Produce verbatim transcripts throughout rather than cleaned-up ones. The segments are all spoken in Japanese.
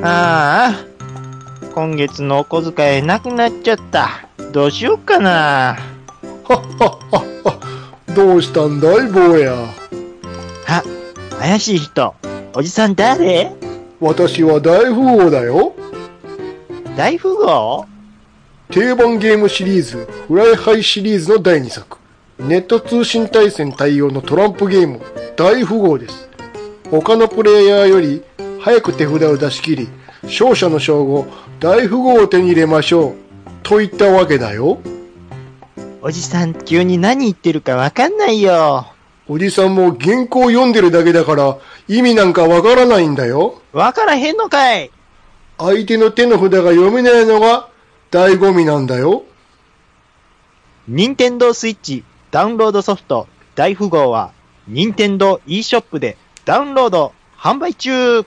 ああ、今月のお小遣いなくなっちゃった。どうしよっかな。 はっはっはっは。どうしたんだい、坊や。 あ、怪しい人。おじさん誰？ 私は大富豪だよ。 大富豪？ 定番ゲームシリーズ、フライハイシリーズのだいにさく。ネット通信対戦対応のトランプゲーム、大富豪です。他のプレイヤーより早く手札を出し切り、勝者の称号、大富豪を手に入れましょう。といったわけだよ。 おじさん、急に何言ってるかわかんないよ。 おじさんも原稿読んでるだけだから意味なんかわからないんだよ。 わからへんのかい。 相手の手の札が読めないのが醍醐味なんだよ。 任天堂スイッチダウンロードソフト大富豪は任天堂 e ショップでダウンロード販売中。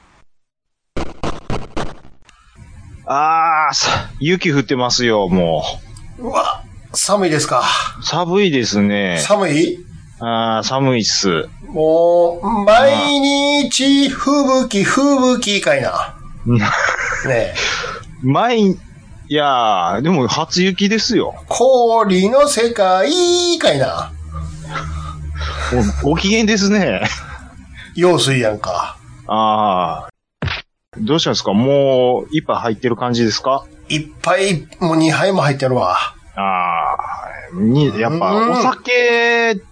あー、さ、雪降ってますよ、もうわ、寒いですか。 う。寒いですね。 寒い？ あー、寒いっす。 もう、毎日、吹雪、吹雪かいな。ねえ。 前、いやー、でも初雪ですよ。 氷の世界かいな。 ご、ご機嫌ですね。 用水やんか。 あー。どうしたんですか？もう、一杯入ってる感じですか？ 一杯、もう二杯も入ってるわ。 あー、に、やっぱ、お酒って、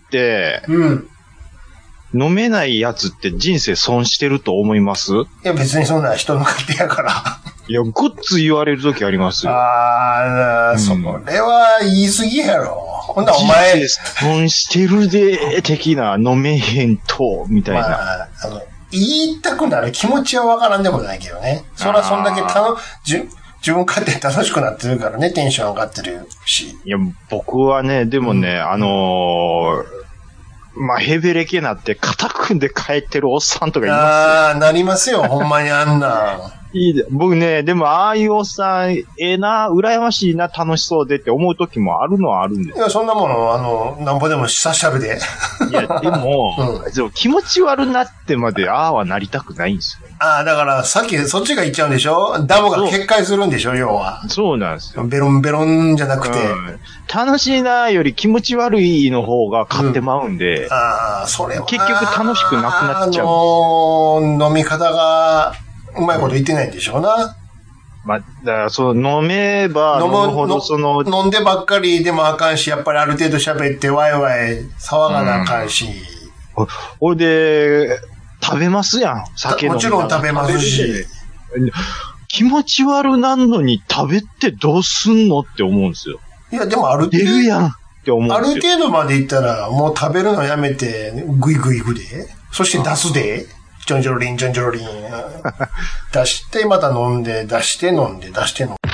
うん。 飲めないやつって人生損してると思います？ いや別にそんな人の勝手やから。 いや、ごっつ言われるときありますよ。 あー、 うん、 それは言い過ぎやろ。ほんならお前。 人生損してるで、的な、飲めへんと、みたいな。まあ、あの言いたくなる気持ちはわからんでもないけどね。それはそんだけたの、じ自分勝手に楽しくなってるからね、テンション上がってるし。 いや、僕はね、でもね、うん、あのー、まあ、ヘベレケなって肩組んで帰ってるおっさんとかいますよ。 ああ、なりますよ、ほんまにあんな。 いいで、僕ね、でもああいうおっさん、ええな、羨ましいな、楽しそうでって思う時もあるのはあるんです。 いや、そんなもの、あの、なんぼでもさしゃるで。 いや、でも、うん、でも気持ち悪なってまで、ああはなりたくないんですよ。 ああ、だから、さっきそっちが言っちゃうんでしょ？ダムが決壊するんでしょ、要は。 そうなんですよ。 ベロンベロンじゃなくて。うん、 楽しいなより気持ち悪いの方が勝ってまうんで。 うん、ああ、それは。 結局楽しくなくなっちゃう。 あのー、飲み方が、うまいこと言ってないんでしょうな。 まあ、だからそう、飲めば飲むほどその、 飲んでばっかりでもあかんし、やっぱりある程度喋ってワイワイ騒がなあかんし。 うん、ほいで、食べますやん、酒飲み。 もちろん食べますし。 気持ち悪なんのに食べてどうすんのって思うんですよ。 いや、でもある程度。 出るやんって思うんですよ。 ある程度までいったら、もう食べるのやめて、グイグイグで。そして出すで。ちょんじょろりん、ちょんじょろりん。出して、また飲んで、出して飲んで、出して飲んで。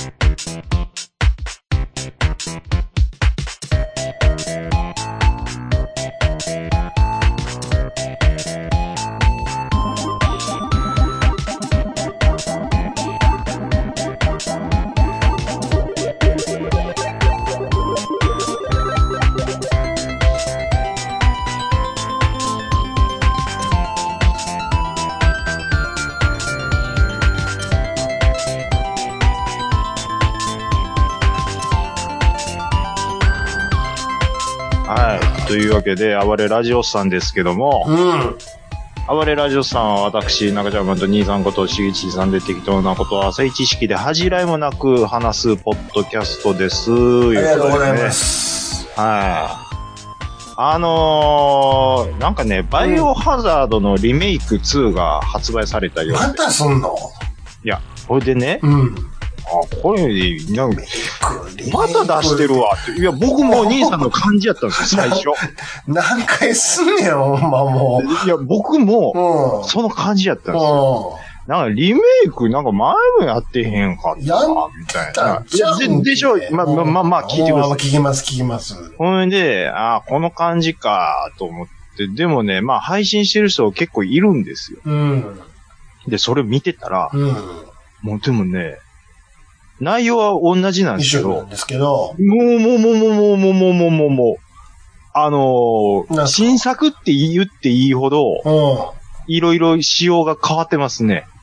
というわけで、暴れラジオさんですけども、うん。暴れラジオさんは私、中島と兄さんことしげちさんで適当なことを浅い知識で恥じらいもなく話すポッドキャストです。 ありがとうございます。 はい。あのー、なんかね、バイオハザードのリメイクツーが発売されたようで。 またすんの？ いや、これでね、 うん。 あ、これ、なんか、また出してるわって。いや、僕も兄さんの感じやったんですよ、最初。 何回すんねん、ほんまもう。いや、僕も、その感じやったんですよ。なんか、リメイク、なんか前もやってへんかった、みたいな。で、でしょ、ま、ま、ま、まあ、聞いてください。 聞きます、聞きます。 ほんで、あ、この感じか、と思って。でもね、まあ、配信してる人結構いるんですよ。 うん。 で、それ見てたら、 うん。 もうでもね、内容は同じなんですけど。 一緒なんですけど。 もう、もう、もう、もう、もう、もう、もう、もう、もう、もう、あのー、新作って言っていいほど、いろいろ仕様が変わってますね。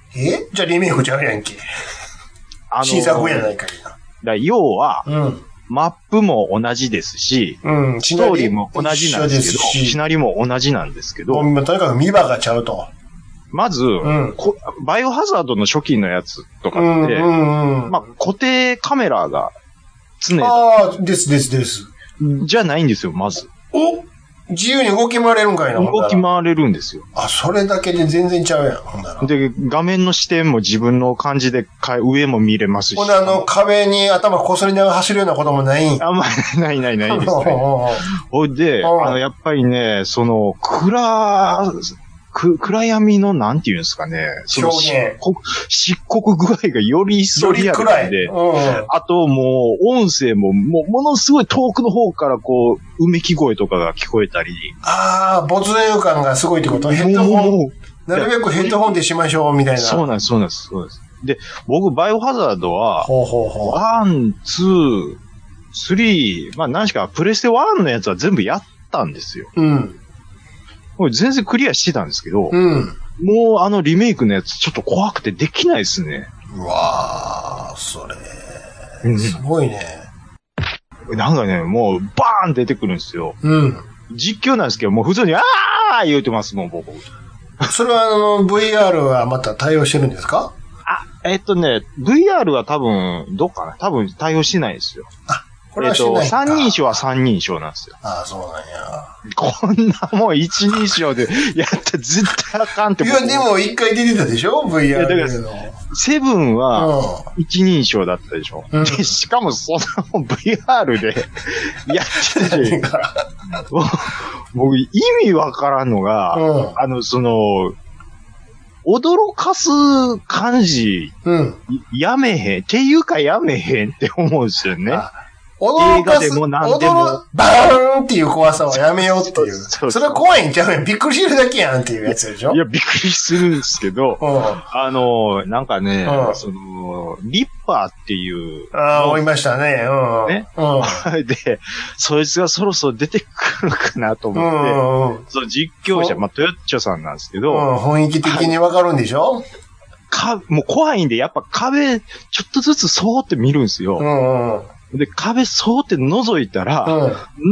えじゃあリメイクちゃうやんけ。あのー、新作やないかいな。 だ要は、 うん、 マップも同じですし、 うん、 ストーリーも同じなんですけど、シナリオも同じなんですけど、 とにかく見場がちゃうと。 まず、うん、バイオハザードの初期のやつとかって、 うんうんうん、 まあ、固定カメラが常に。 ああ、ですですです。 じゃないんですよ、まず。 お自由に動き回れるんかいな。 動き回れるんですよ。 あ、それだけで全然ちゃうやん、ほんなら。 で、画面の視点も自分の感じで上も見れますし。 ほんで、あの、壁に頭こすりながら走るようなこともないん。 あんまりないないないですね。ほいで、あの、やっぱりね、その、暗、く、暗闇の、なんていうんですかね。その表現。 漆黒具合がより一層リアルで、 うん、 あともう、音声も、もう、ものすごい遠くの方からこう、うめき声とかが聞こえたり。 ああ、没入感がすごいってことヘッドホン。なるべくヘッドホンでしましょう、みたいな。 そうなんです、そうなんです、そうです。で、僕、バイオハザードは、 ほうほうほう。 ワン、ツー、スリー、まあ何しか、プレステワンのやつは全部やったんですよ。 うん。 これ全然クリアしてたんですけど、 うん。 もうあのリメイクのやつちょっと怖くてできないですね。 うわー、それ、すごいね。 なんかね、もうバーン出てくるんですよ。 うん。 実況なんですけど、もう普通にあー言うてますもん、僕。 それはあの、ブイアール はまた対応してるんですか？ あ、えっとね、ブイアール は多分、どうかな？多分対応してないですよ。 あ、これはしてないか。 えっと、三人称は三人称なんですよ。 ああ、そうなんや。 こんなもう一人称でやったら絶対あかんって。 いや、でも一回出てたでしょ ?ブイアール の。 セブンは一人称だったでしょ、うん、でしかもその ブイアール でやってたし、僕意味わからんのが、うん、あの、その、驚かす感じ、うん、やめへん。っていうかやめへんって思うんですよね。 驚かす、 映画でも何でも。 バーンっていう怖さはやめようっていう。そうそうそれは怖いんちゃうねん。びっくりしてるだけやんっていうやつでしょ？ いや、びっくりするんですけど、 うん、 あの、なんかね、 うん、 その、リッパーっていう。 ああ、思いましたね。うん。 ね。 うん、 で、そいつがそろそろ出てくるかなと思って、 うんうん、 その実況者、まあ、トヨッチョさんなんですけど、 うん、雰囲気的にわかるんでしょ？ か、もう怖いんで、やっぱ壁、ちょっとずつそうって見るんですよ。 うんうんで、壁そうって覗いたら、 うん、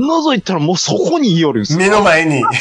覗いたらもうそこにいよるんですよ。 目の前に。 うわ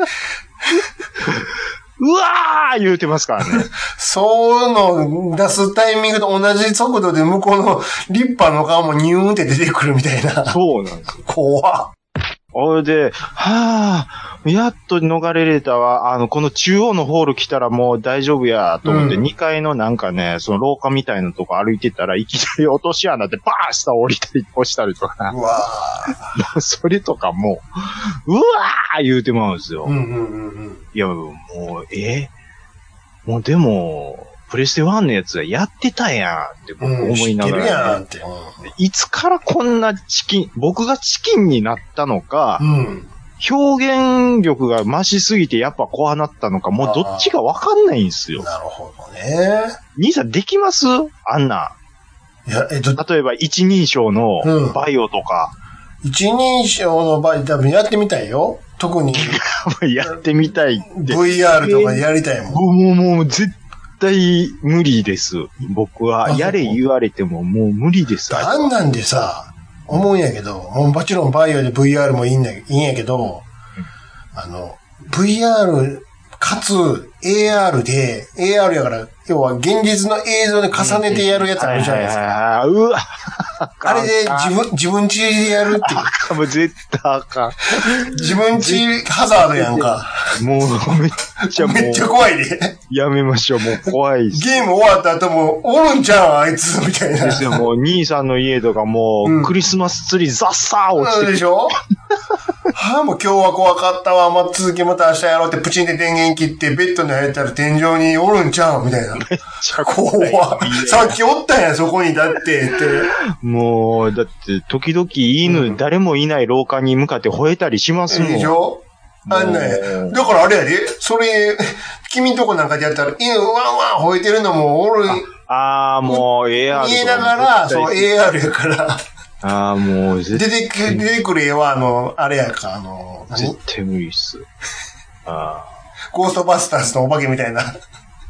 ー言うてますからね。 そういうの出すタイミングと同じ速度で向こうのリッパーの顔もニューンって出てくるみたいな。 そうなんですよ。 怖っ。 おいで、はぁ、やっと逃れれたわ。あの、この中央のホール来たらもう大丈夫や、と思って、うん、にかいのなんかね、その廊下みたいなとこ歩いてたら、いきなり落とし穴でバーッ下降りたり、落ちたりとか。 うわぁ。それとかもう、うわー言うてまうんですよ。 うんうんうんうん、 いや、もう、えもうでも、プレステワンのやつはやってたやんって僕思いながら、ね、 うん、知ってるやんって、 うん。いつからこんなチキン、僕がチキンになったのか、 うん、 表現力が増しすぎてやっぱこうなったのか、もうどっちかわかんないんですよ。 なるほどね。 兄さんできますあんな。 いや、えっと、 例えば一人称のバイオとか。 うん、一人称のバイオ多分やってみたいよ。特に。 やってみたいって。 ブイアール とかやりたいもん。 もう、もう、絶対無理です。僕は。やれ言われてももう無理です。 あんなんでさ、思うんやけど、もうもちろんバイオで ブイアール もいいんだ、いいんやけど、うん、あの、ブイアール かつ エーアール で、エーアール やから、要は現実の映像で重ねてやるやつあるじゃないですか。 うわあれで自分、自分ちでやるっていう。 あかん、もう絶対あかん。 自分ちハザードやんか。 もうめっちゃもう。 めっちゃ怖いで。 やめましょう、もう怖い。 ゲーム終わった後も、おるんちゃうあいつ、みたいな。 ですよ、もう兄さんの家とかもう、うん、クリスマスツリーザッサー落ちてる。 でしょはあ、もう今日は怖かったわ。まあ、続きまた明日やろうってプチンで電源切って、ベッドに入ったら天井におるんちゃうみたいな。 めっちゃ怖い。 怖さっきおったんや、そこにだって、って。 もう、だって、時々犬、うん、誰もいない廊下に向かって吠えたりしますもん。 でしょあんね。だからあれやで、それ、君んとこなんかでやったら、犬ワンワン吠えてるのもおる。 ああ、もう エーアール。 見えながら、そう、エーアール やから。 ああ、もう絶対。出てくる、出てくる絵は、あの、あれやか、あの、 絶対無理っす。ああ。 ゴーストバスターズのお化けみたいな。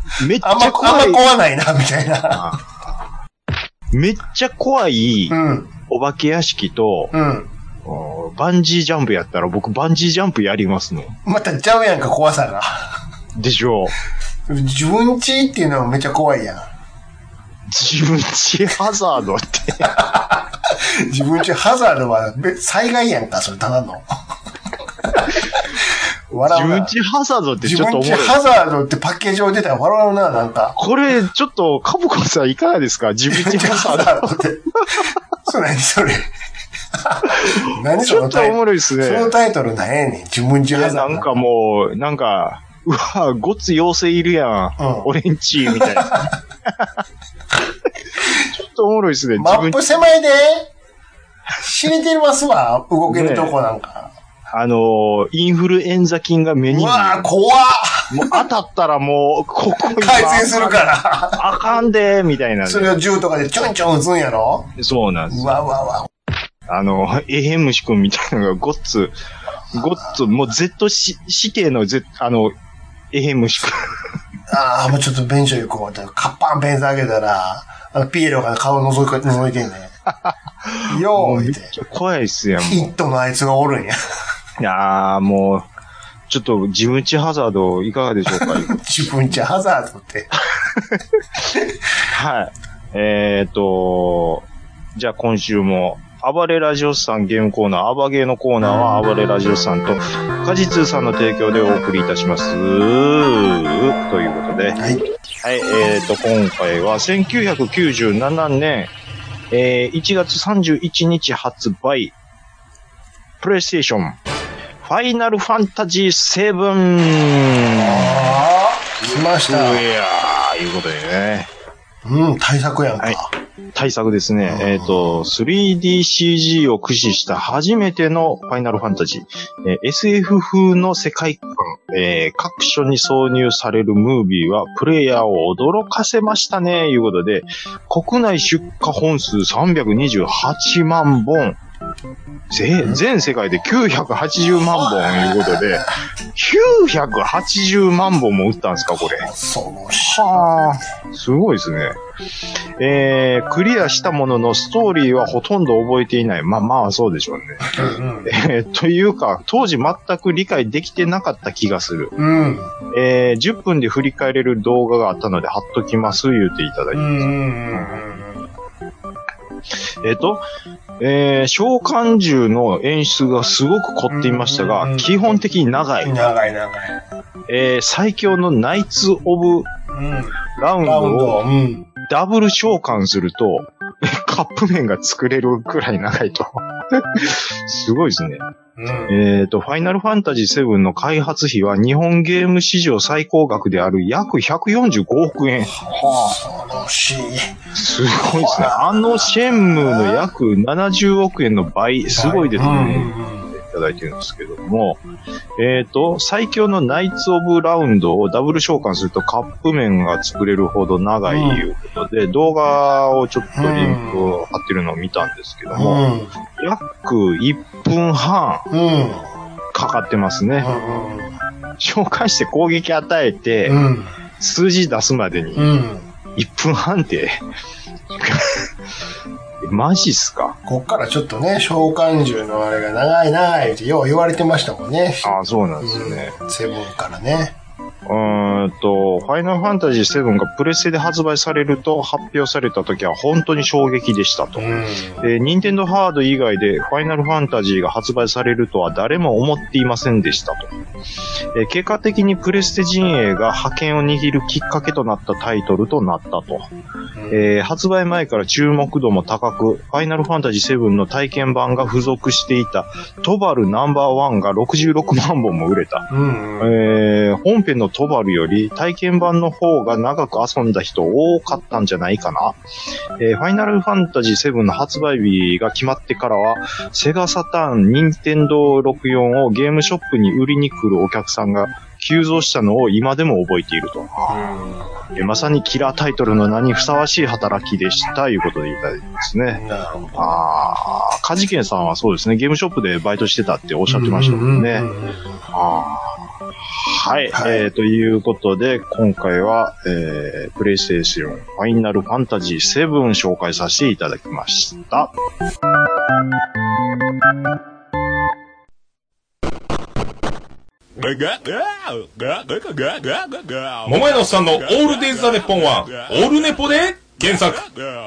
めっちゃ怖い。 あんま怖ないな、みたいな。 めっちゃ怖い、 うん。 お化け屋敷と、 うん。 バンジージャンプやったら僕バンジージャンプやりますね。 またちゃうやんか、怖さが。 でしょう。自分家っていうのはめっちゃ怖いやん。 自分家ハザードって。 自分家ハザードは災害やんか、それただの。 自分家ハザードってちょっと思う。 自分家ハザードってパッケージを出たら笑うな、なんか。 これ、ちょっと、カブコさんいかがですか？自分家ハザードって。 それ何それ。何そのタイトル。 ちょっとおもろいですね。 そのタイトルなんやねん。自分家ハザード。 なんかもう、なんか、うわ、ごっつ妖精いるやん。うん、俺んち、みたいな。ちょっとおもろいですね。 マップ狭いで。知れてますわ。動けるとこなんか。 ね、あのー、インフルエンザ菌が目に。 うわー、怖っ。 もう当たったらもう、ここに。 改善するから。 あかんでー、みたいな、ね。 それを銃とかでちょんちょん撃つんやろ？ そうなんです。 うわうわうわ。 あの、エヘムシ君みたいなのがごっつ、ごっつ、もう Z し指定の Z、あの、エヘムシ君。 ああ、もうちょっと便所行こう。カッパンペンス開けたら、あの、ピエロが顔覗い覗いてんね。よーいって。 怖いっすやん。 ヒットのあいつがおるんや。 いやー、もう、ちょっと自分家ハザードいかがでしょうか？ 自分家ハザードって。 はい。えーと、じゃあ今週も、暴れラジオスさんゲームコーナー、暴ゲーのコーナーは暴れラジオスさんと、カジツーさんの提供でお送りいたします。ということで。はい。はい、えーと、今回はせんきゅうひゃくきゅうじゅうななねん、えー、いちがつさんじゅういちにち発売、プレイステーション、ファイナルファンタジーセブン。 あー、来ました。 いやー、いうことでね。 うん、対策やんか。はい、 対策ですね。えっ、ー、と、スリーディーシージー を駆使した初めてのファイナルファンタジー。えー、エスエフ 風の世界観、えー、各所に挿入されるムービーはプレイヤーを驚かせましたね、いうことで、国内出荷本数さんびゃくにじゅうはちまんぼん。全世界できゅうひゃくはちじゅうまんぼんいうことで、きゅうひゃくはちじゅうまんぼんも売ったんですか、これ。 そうはぁ、すごいですね。えー、クリアしたもののストーリーはほとんど覚えていない。まあまあそうでしょうね。うんうん、えー、というか、当時全く理解できてなかった気がする。 うん、 えー、じゅっぷんで振り返れる動画があったので貼っときます、言っていただいてます。 うんうんうんえっと、えー、召喚獣の演出がすごく凝っていましたが、うんうん、基本的に長い。 長い長い。 えー、最強のナイツ・オブ・ラウンドをダブル召喚すると、カップ麺が作れるくらい長いと。すごいですね。うん、えっと、ファイナルファンタジーセブンの開発費は日本ゲーム史上最高額である約ひゃくよんじゅうごおくえん。 はあ、恐ろしい。 すごいですね。あのシェンムーの約ななじゅうおくえんの倍、すごいですね。うんうんいただいてるんですけども、えっと、最強のナイツ・オブ・ラウンドをダブル召喚するとカップ麺が作れるほど長いいうことで、うん、動画をちょっとリンクを貼ってるのを見たんですけども、うん、約いっぷんはんかかってますね。うん、召喚して攻撃与えて、うん、数字出すまでにいっぷんはんって、マジっすか？ こっからちょっとね、召喚獣のあれが長いなーってよう言われてましたもんね。 ああ、そうなんですよね。 うん、セブンからね。 うーんと、ファイナルファンタジーセブンがプレステで発売されると発表された時は本当に衝撃でしたと。うん、で、ニンテンドーハード以外でファイナルファンタジーが発売されるとは誰も思っていませんでしたと。え結果的にプレステ陣営が覇権を握るきっかけとなったタイトルとなったと。うんえー、発売前から注目度も高く、ファイナルファンタジーセブンの体験版が付属していたトバルナンバーワンがろくじゅうろくまんぼんも売れた。うんうんえー、本編のトバルより体験版の方が長く遊んだ人多かったんじゃないかな。えー、ファイナルファンタジーセブンの発売日が決まってからは、セガサターン、ニンテンドーろくじゅうよんをゲームショップに売りに来るお客さんが急増したのを今でも覚えていると。うん、まさにキラータイトルの名にふさわしい働きでしたということでいただいてますね。 なるほど。 ああ、カジケンさんはそうですね、ゲームショップでバイトしてたっておっしゃってましたもんね。ああ、 はい、はい、えー、ということで、今回は、えー、プレイステーションファイナルファンタジーセブン紹介させていただきました。 桃屋のおっさんのオールデイズ・ザ・ネッポンは、オールネポで検索。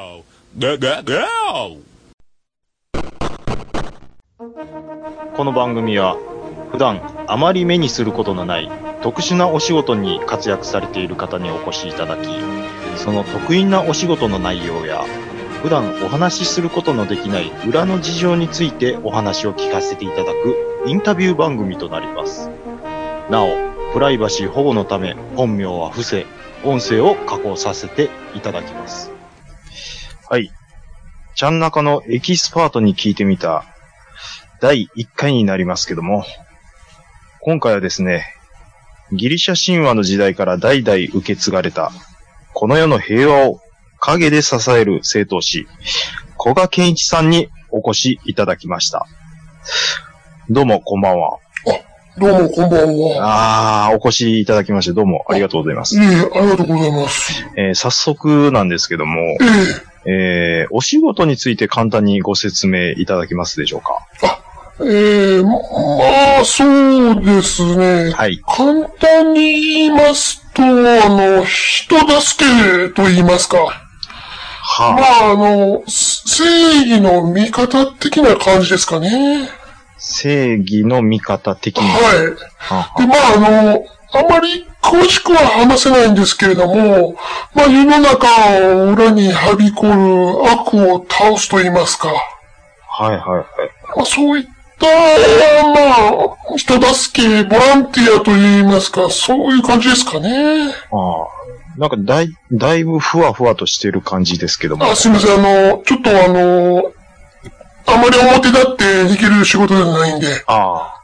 この番組は、普段あまり目にすることのない特殊なお仕事に活躍されている方にお越しいただき、その得意なお仕事の内容や普段お話しすることのできない裏の事情についてお話を聞かせていただくインタビュー番組となります。なお、プライバシー保護のため本名は伏せ、音声を加工させていただきます。はい。ちゃん中のエキスパートに聞いてみただいいっかいになりますけども、今回はですね、ギリシャ神話の時代から代々受け継がれた、この世の平和を陰で支える聖闘士、古賀健一さんにお越しいただきました。どうも、こんばんは。 あ、どうも、こんばんは。 あー、お越しいただきまして、どうもありがとうございます。 いえ、ありがとうございます。 えー、早速なんですけども、えー、えー、お仕事について簡単にご説明いただけますでしょうか。 あええー、まあ、そうですね。 はい。 簡単に言いますと、あの、人助けと言いますか。はあ、まあ、あの、正義の味方的な感じですかね。 正義の味方的な。 はい。はあ、で、まあ、あの、あまり詳しくは話せないんですけれども、まあ、世の中を裏にはびこる悪を倒すと言いますか。 はいはいはい。 まあ、そういったまあ、人助け、ボランティアと言いますか、そういう感じですかね。 ああ。なんかだい、だいぶふわふわとしてる感じですけども。 あ、すみません、あの、ちょっとあの、あまり表立ってできる仕事ではないんで。 ああ。 はい。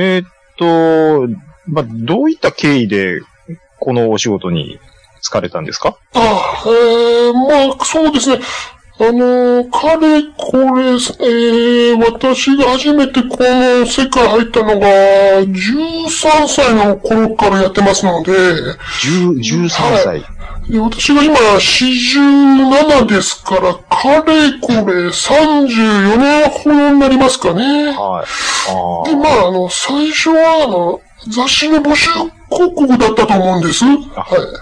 えー、っと、まあ、どういった経緯で、このお仕事に就かれたんですか？ ああ、えー、まあ、そうですね。あの、かれこれ、えー、私が初めてこの世界入ったのが、じゅうさんさいの頃からやってますので。 じゅうさんさい、はい、 で、私が今よんじゅうななですから、かれこれさんじゅうよねんほどになりますかね。 はい。あで、まあ、あの、最初は、あの、雑誌の募集広告だったと思うんです。はい。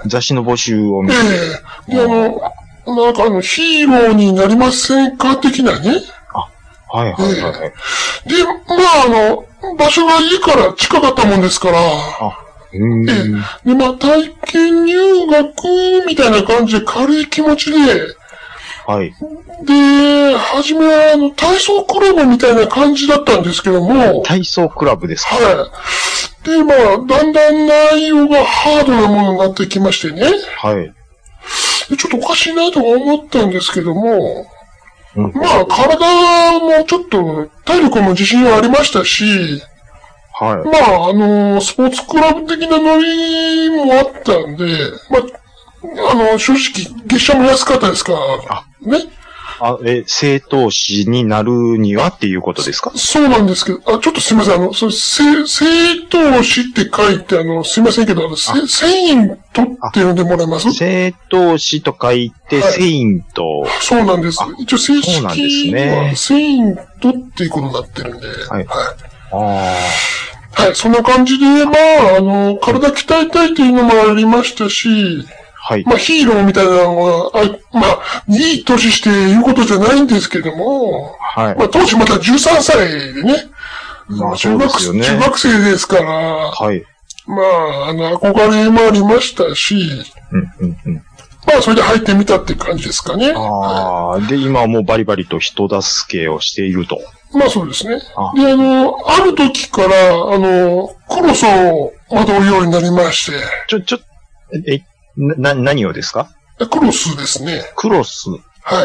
雑誌の募集を見て。 ええー、で、あの、なんかあの、ヒーローになりませんか的なね。 あ、はいはいはい、はい。 えー、で、まああの、場所が家から近かったもんですから。あ、 うーん。 えー、で、まあ体験入学みたいな感じで軽い気持ちで。 はい。 で、はじめはあの、体操クラブみたいな感じだったんですけども。 体操クラブですか？ はい。で、まあ、だんだん内容がハードなものになってきましてね。 はい。 ちょっとおかしいなとは思ったんですけども、うん、まあ、体もちょっと体力も自信はありましたし、 はい。 まあ、あの、スポーツクラブ的なノリもあったんで、まあ、あの、正直、月謝も安かったですから、あね。 あ、え、正当士になるにはっていうことですか？ そうなんですけど、あ、ちょっとすみません、あの、それ、正、正当士って書いて、あの、すみませんけど、あの、せ、セイントって呼んでもらえます？ 正当士と書いて、はい、セイント。 そうなんです。一応正式には、セイントっていうことになってるんで。はい。はい。 ああ。はい、そんな感じで、まあ、あの、体鍛えたいというのもありましたし、はい。まあ、ヒーローみたいなのは、あまあ、いい年して言うことじゃないんですけども、はい。まあ、当時まだじゅうさんさいでね。 まあ、中学生、ね、 中学生ですから、はい。まあ、あの、憧れもありましたし、うんうんうん。まあ、それで入ってみたって感じですかね。 ああ、はい、で、今はもうバリバリと人助けをしていると。 まあ、そうですね。あで、あの、ある時から、あの、クロスを惑うようになりまして。 ちょ、ちょ、え、な、何をですか？ クロスですね。 クロス？ はい。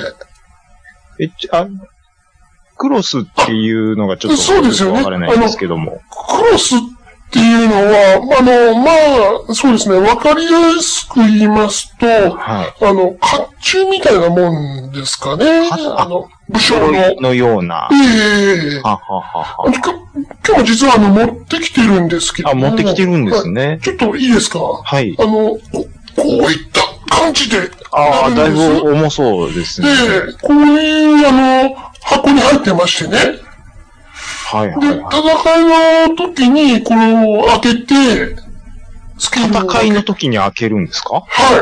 え、あ、クロスっていうのがちょっとわからないんですけども。 クロスっっていうのは、あの、まあ、そうですね、わかりやすく言いますと、はい、あの、甲冑みたいなもんですかね。あの、武将の。 のような。 ええー。 はははは。 今日も実はあの、持ってきてるんですけど。 あ、持ってきてるんですね。 ちょっといいですか？はい。あの、こういった感じで。 ああ、だいぶ重そうですね。 ええー、こういう、あの、箱に入ってましてね。 はいはい、はい。 で、戦いの時に、これを開けて、 戦いの時に開けるんですか？ はい。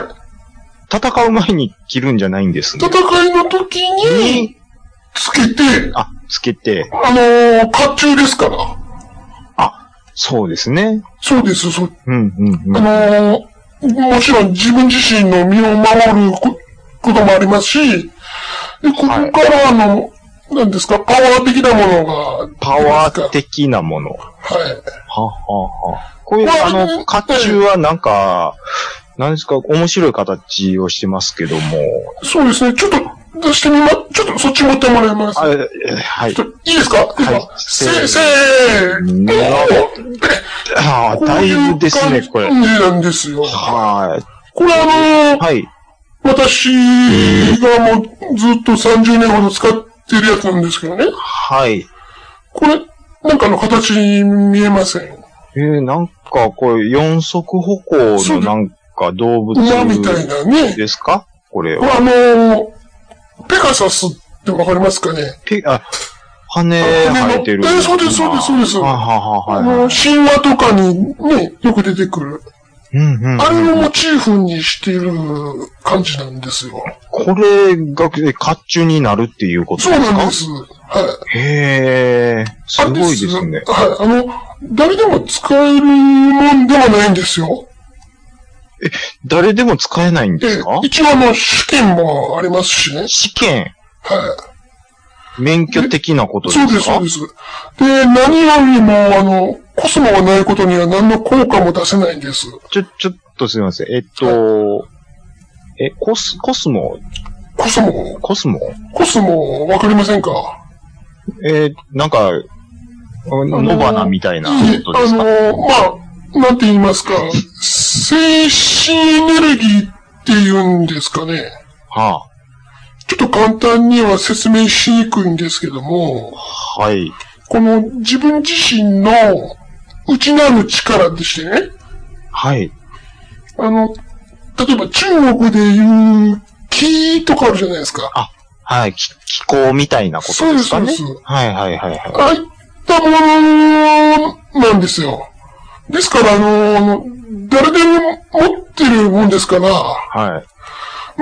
戦う前に切るんじゃないんですね。 戦いの時に、つけて、 あ、つけて。 あのー、甲冑ですから。 あ、そうですね。 そうです、そう。 うんうんうん。 あのー、もちろん自分自身の身を守ることもありますし、で、ここからあの、はい何ですかパワー的なものが。 パワー的なもの。はい。ははは。こういう、あの、甲冑はなんか、何ですか面白い形をしてますけども。 そうですね。ちょっと出してみま、ちょっとそっち持ってもらいます。 あはい。 いいですかはい。せ、せーの。 ああ、だいぶですね、これ。 なんですよ。 はい。 これあのー、 はい。 私がもうずっとさんじゅうねんほど使ってっていうやつなんですけどね。 はい。 これ、なんかの形に見えません。えー、なんか、これ、四足歩行のなんか動物馬みたいなね。 ですかこれは。 これあのー、ペガサスってわかりますかねペ、あ、羽生えてる。 えー、そうです、そうです、そうです。 ははははあの、神話とかにね、よく出てくる。 うんうんうん、 あれをモチーフにしている感じなんですよ。 これが、甲冑になるっていうことですか？ そうなんです。はい。 へー。すごいですね。 はい。あの、誰でも使えるもんではないんですよ。 え、誰でも使えないんですか？ 一応あの、試験もありますしね。 試験？ はい。 免許的なことですか？ そうです、そうです。で、何よりも、あの、コスモがないことには何の効果も出せないんです。 ちょ、ちょっとすみません。えっと、え、コス、コスモコスモコスモコスモ、わかりませんか？ えー、なんか、ノバナみたいなことですか？ あの、まあ、なんて言いますか、精神エネルギーって言うんですかね。 はあ。 ちょっと簡単には説明しにくいんですけども。 はい。 この自分自身の内なる力でしてね。 はい。 あの、例えば中国で言う気とかあるじゃないですか。 あ、はい。気候みたいなことですかね。 そうです、そうです。 はいはいはいはい。 ああいったものなんですよ。ですから、あの、誰でも持ってるもんですから。 はい。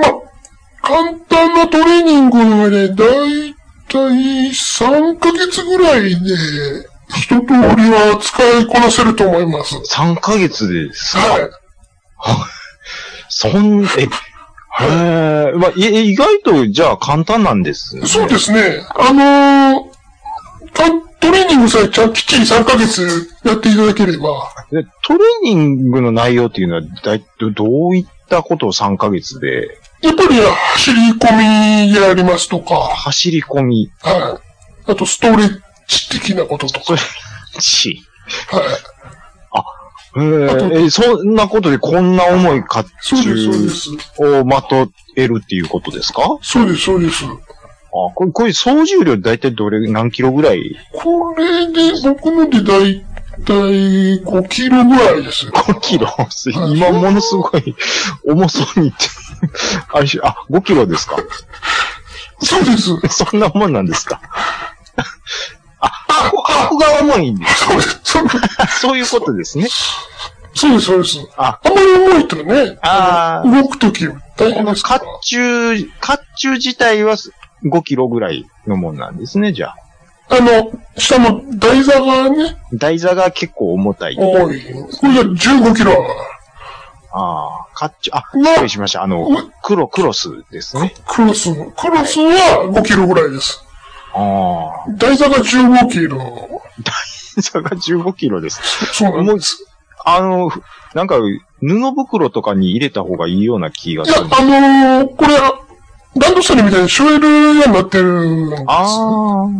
まあ、簡単なトレーニングの上で、だいたいさんかげつぐらいで、一通りは使いこなせると思います。 さんかげつですか？ はい。 そん、え、へえ、まあ、意外と、じゃあ簡単なんですね。 そうですね。あのー、トレーニングさえちゃんきっちりさんかげつやっていただければ。 トレーニングの内容っていうのは、だいどういったことをさんかげつで？ やっぱり走り込みやりますとか。 走り込み。 はい。あとストレッチ的なこととか。 ストレッチ。 はい。 あ、えー、そんなことでこんな重い甲冑をまとえるっていうことですか？ そうです、そうです。 あ、これ、これ総重量だいたいどれ、何キロぐらい？ これで、僕のでだいたいごキロぐらいですよ。 ごキロ今ものすごい重そうにってあれし、あ、ごキロですか？ そうです。 そんなもんなんですか？あ、箱が重いんですね。 そうそういうことですね。 そうです、そうです。あ、あんまり重いとね、あ動くとき大変ですから。 甲冑、甲冑自体はごキロぐらいのもんなんですね、じゃあ。 あの、下の台座がね。 台座が結構重たい。 重い。これがじゅうごキロ。 ああ、甲冑、あ、失礼しました。あの、黒、クロスですね。 クロス、クロスはごキロぐらいです。 ああ。 台座がじゅうごキロ。 台座がじゅうごキロです。 そうなんです。 あの、なんか、布袋とかに入れた方がいいような気がする。 いや、あのー、これ、ランドセルみたいに背負えるようになってるんです。ああ。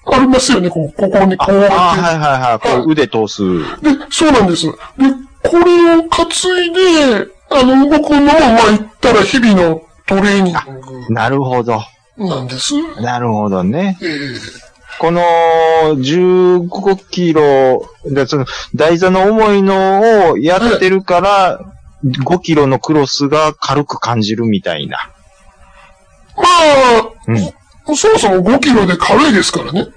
ありますよね、こう、ここにこうやって。 ああ、はいはいはい。こう腕通す。 で、そうなんです。で、これを担いで、あの、動くのも、まあ言ったら日々のトレーニング。 なるほど。 なんです。 なるほどね。 えー、 このじゅうごキロ、でその台座の重いのをやってるから、ごキロのクロスが軽く感じるみたいな。 まあ、 うん、 そもそもごキロで軽いですからね。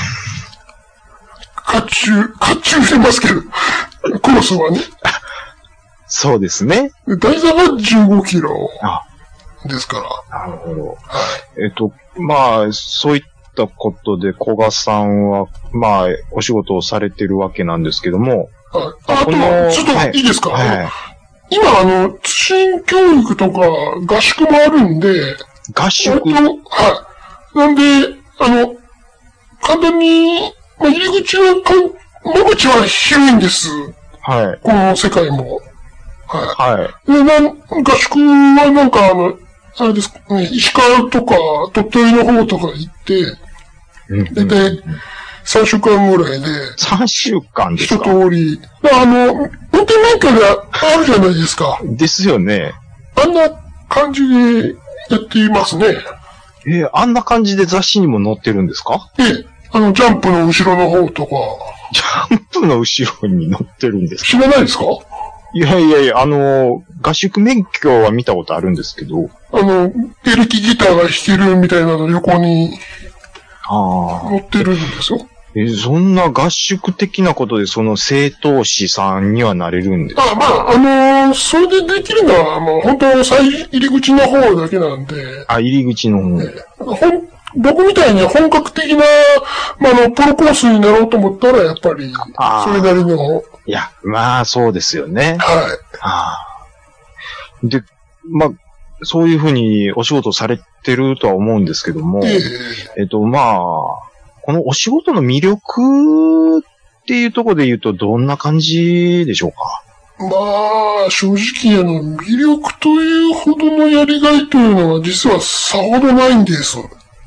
甲冑、甲冑してますけど、クロスはね。 そうですね。 台座がじゅうごキロですから。 なるほど。はい、えっと、まあ、そういったことで、古賀さんは、まあ、お仕事をされてるわけなんですけども。 はい、あと、ちょっといいですか、はいはい、今、あの、通信教育とか合宿もあるんで、 合宿はい。 なんで、あの、簡単に、まあ、入り口は、間口は広いんです。 はい。 この世界も。はい。 はい。 で、なん、合宿はなんかあの、あれですね、石川とか鳥取の方とか行って、だいたいさんしゅうかんぐらいで。 さんしゅうかんですか？ 一通り。あの、運転免許があるじゃないですか。 ですよね。 あんな感じでやっていますね。 えー、あんな感じで雑誌にも載ってるんですか？ ええ。あの、ジャンプの後ろの方とか。 ジャンプの後ろに載ってるんですか？ 知らないですか？ いやいやいや、あの、合宿免許は見たことあるんですけど。 あの、エレキギターが弾けるみたいなの横に載ってるんですよ。 え、そんな合宿的なことでその正当師さんにはなれるんですか？ あ、まあ、あのー、それでできるのは、もう本当最入り口の方だけなんで。 あ、入り口の方。 ね、ほん僕みたいに本格的な、まあ、あの、プロコースになろうと思ったら、やっぱり、それなりの。 いや、まあ、そうですよね。 はい。 あで、まあ、そういうふうにお仕事されてるとは思うんですけども、えー、えっと、まあ、このお仕事の魅力っていうところで言うと、どんな感じでしょうか？ まあ、正直、あの、魅力というほどのやりがいというのは、実はさほどないんです。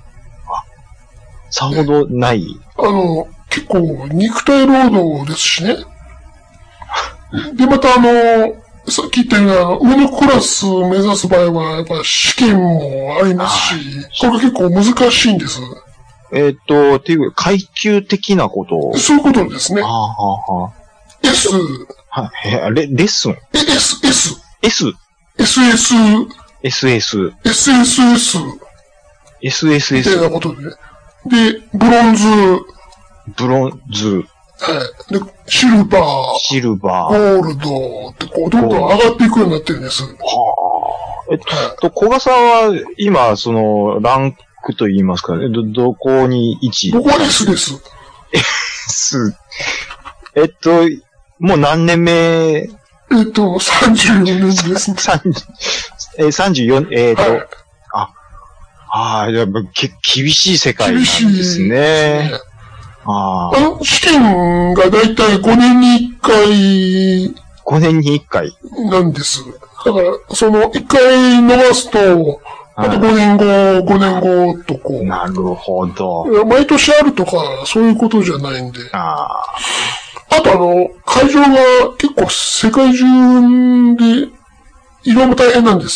さほどない、 あの、結構肉体労働ですしね。で、またあの、さっき言ったようにあの、上のクラス目指す場合は、やっぱ試験もありますし、これが結構難しいんです。 えっと、っていう、階級的なことそういうことですね。 はあ、はあはあ、 S。 はレ、レッスン ?S、S。 S。 エスエス。 エスエス。 エスエスエス。 エスエスエス。 みたいなことで。で、ブロンズ。 ブロンズ。 はい。で、シルバー。 シルバー。 ゴールドって、こう、どんどん上がっていくようになってるんです。はあ。えっと、はい、小賀さんは、今、その、ランクと言いますかね、ど、どこに位置？ 僕は S です。 S。えっと、もう何年目？ えっと、さんじゅうよねんです。 え、さんじゅうよん、えっと、はい、あ、ああ、やっぱ、け、厳しい世界なんですね。厳しいね。ああ。 あの、試験がだいたいごねんにいっかい。 ごねんにいっかいなんです。だから、その、いっかい逃すと、あとごねんご、ごねんごとこう。 なるほど。 毎年あるとか、そういうことじゃないんで。 ああ。 あとあの、会場が結構世界中で、移動も大変なんです。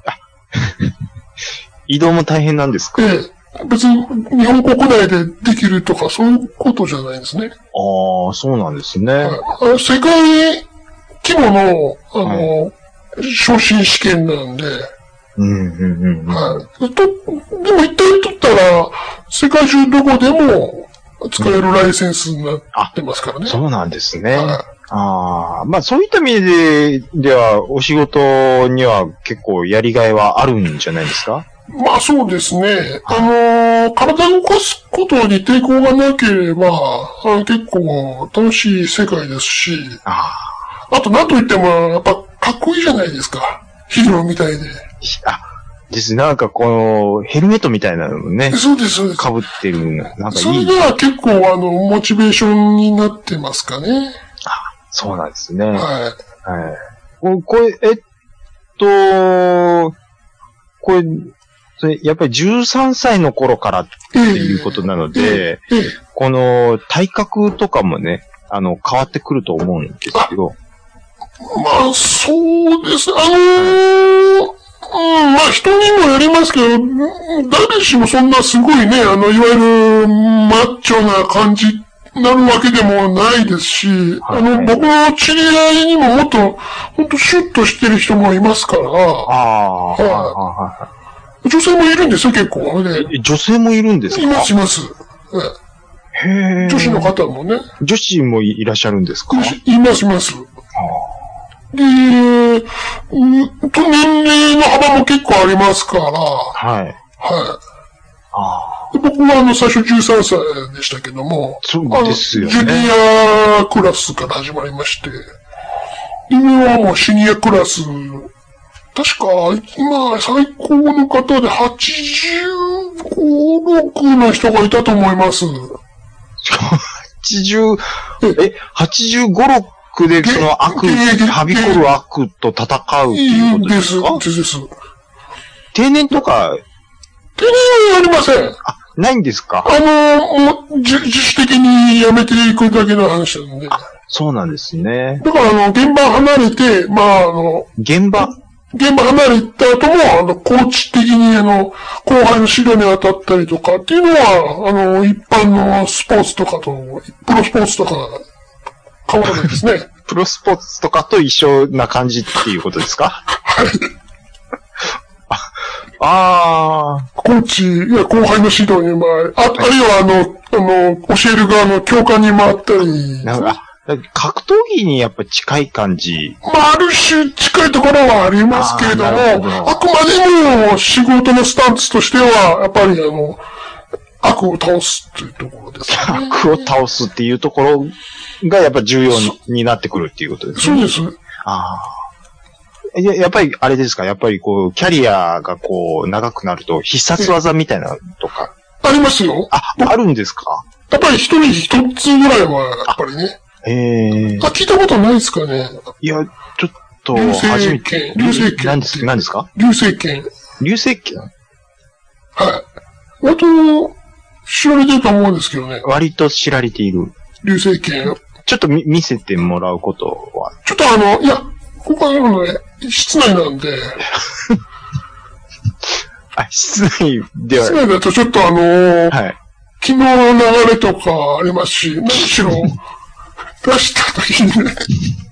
移動も大変なんですか？ ええ。別に日本国内でできるとかそういうことじゃないんですね。 ああ、そうなんですね。はい、 あの世界規模の、あの、はい、昇進試験なんで。 うんうんうん、 はい。と、でも一体取ったら、世界中どこでも使えるライセンスになってますからね。 うん、そうなんですね。 はい、 ああ、まあそういった意味で、では、お仕事には結構やりがいはあるんじゃないですか？ まあそうですね。あのー、体を動かすことに抵抗がなければ、あの結構楽しい世界ですし、あ, あと何と言っても、やっぱかっこいいじゃないですか。ヒーローみたいで。 あ、ですなんかこの、ヘルメットみたいなのもね。 そうです、そうです。 被ってるなんかいい。 それが結構あの、モチベーションになってますかね。 あ、そうなんですね。はい。はい。 ここれ、えっと、これ、 それ、やっぱりじゅうさんさいの頃からっていうことなので、 ええええ、 この体格とかもね、あの、変わってくると思うんですけど。 まあ、そうです。あのー、うん、まあ人にもよりますけど、誰しもそんなすごいね、あの、いわゆるマッチョな感じになるわけでもないですし、はい、あの、僕の知り合いにももっと、ほんとシュッとしてる人もいますから、ああ、はい、女性もいるんですよ、結構。ね、 女性もいるんですか？ います、います。 へー。 女子の方もね。 女子もいらっしゃるんですか？ います、います。で、うん、と年齢の幅も結構ありますから。はい。はい。あ僕はあの最初じゅうさんさいでしたけども。 そうですよね。 ジュニアクラスから始まりまして。今はもうシニアクラス。確か、今、最高の方ではちじゅうご、ろくの人がいたと思います。はちじゅう、え、はちじゅうご、ろくでその悪、はびこる悪と戦うっていうことですか？ です、です。 定年とか？ 定年はありません。 あ、ないんですか？ あの、もう、自主的に辞めていくだけの話なんで。 そうなんですね。 だからあの、現場離れて、まああの、 現場現場離れた後も、あの、コーチ的にあの、後輩の指導に当たったりとかっていうのは、あの、一般のスポーツとかと、プロスポーツとか、変わらないですね。 プロスポーツとかと一緒な感じっていうことですか？はい。ああ。 コーチ、いや、後輩の指導に回り、あ、あるいはあの、あの、教える側の教官に回ったり。 なんか、格闘技にやっぱ近い感じ。 まあ、ある種近いところはありますけれども、あ, あくまでも仕事のスタンスとしては、やっぱりあの、悪を倒すっていうところですね。 悪を倒すっていうところがやっぱ重要になってくるっていうことですね。そうです。 ああ。や, やっぱりあれですか、やっぱりこう、キャリアがこう、長くなると必殺技みたいなのとか。 ありますよ。 あ、あるんですか？ やっぱり一人一つぐらいは、やっぱりね。 へえ。 あ、聞いたことないですかね？ いや、ちょっと、 初めて。流星拳。 何ですか？何ですか？ 流星拳。 流星拳？ はい。割と、知られてると思うんですけどね。 割と知られている。 流星拳。 ちょっと見、見せてもらうことは。 ちょっとあの、いや、ここはね、室内なんで。 あ、室内では。 室内だとちょっとあのー、はい。昨日の流れとかありますし、何しろ、出した時にね、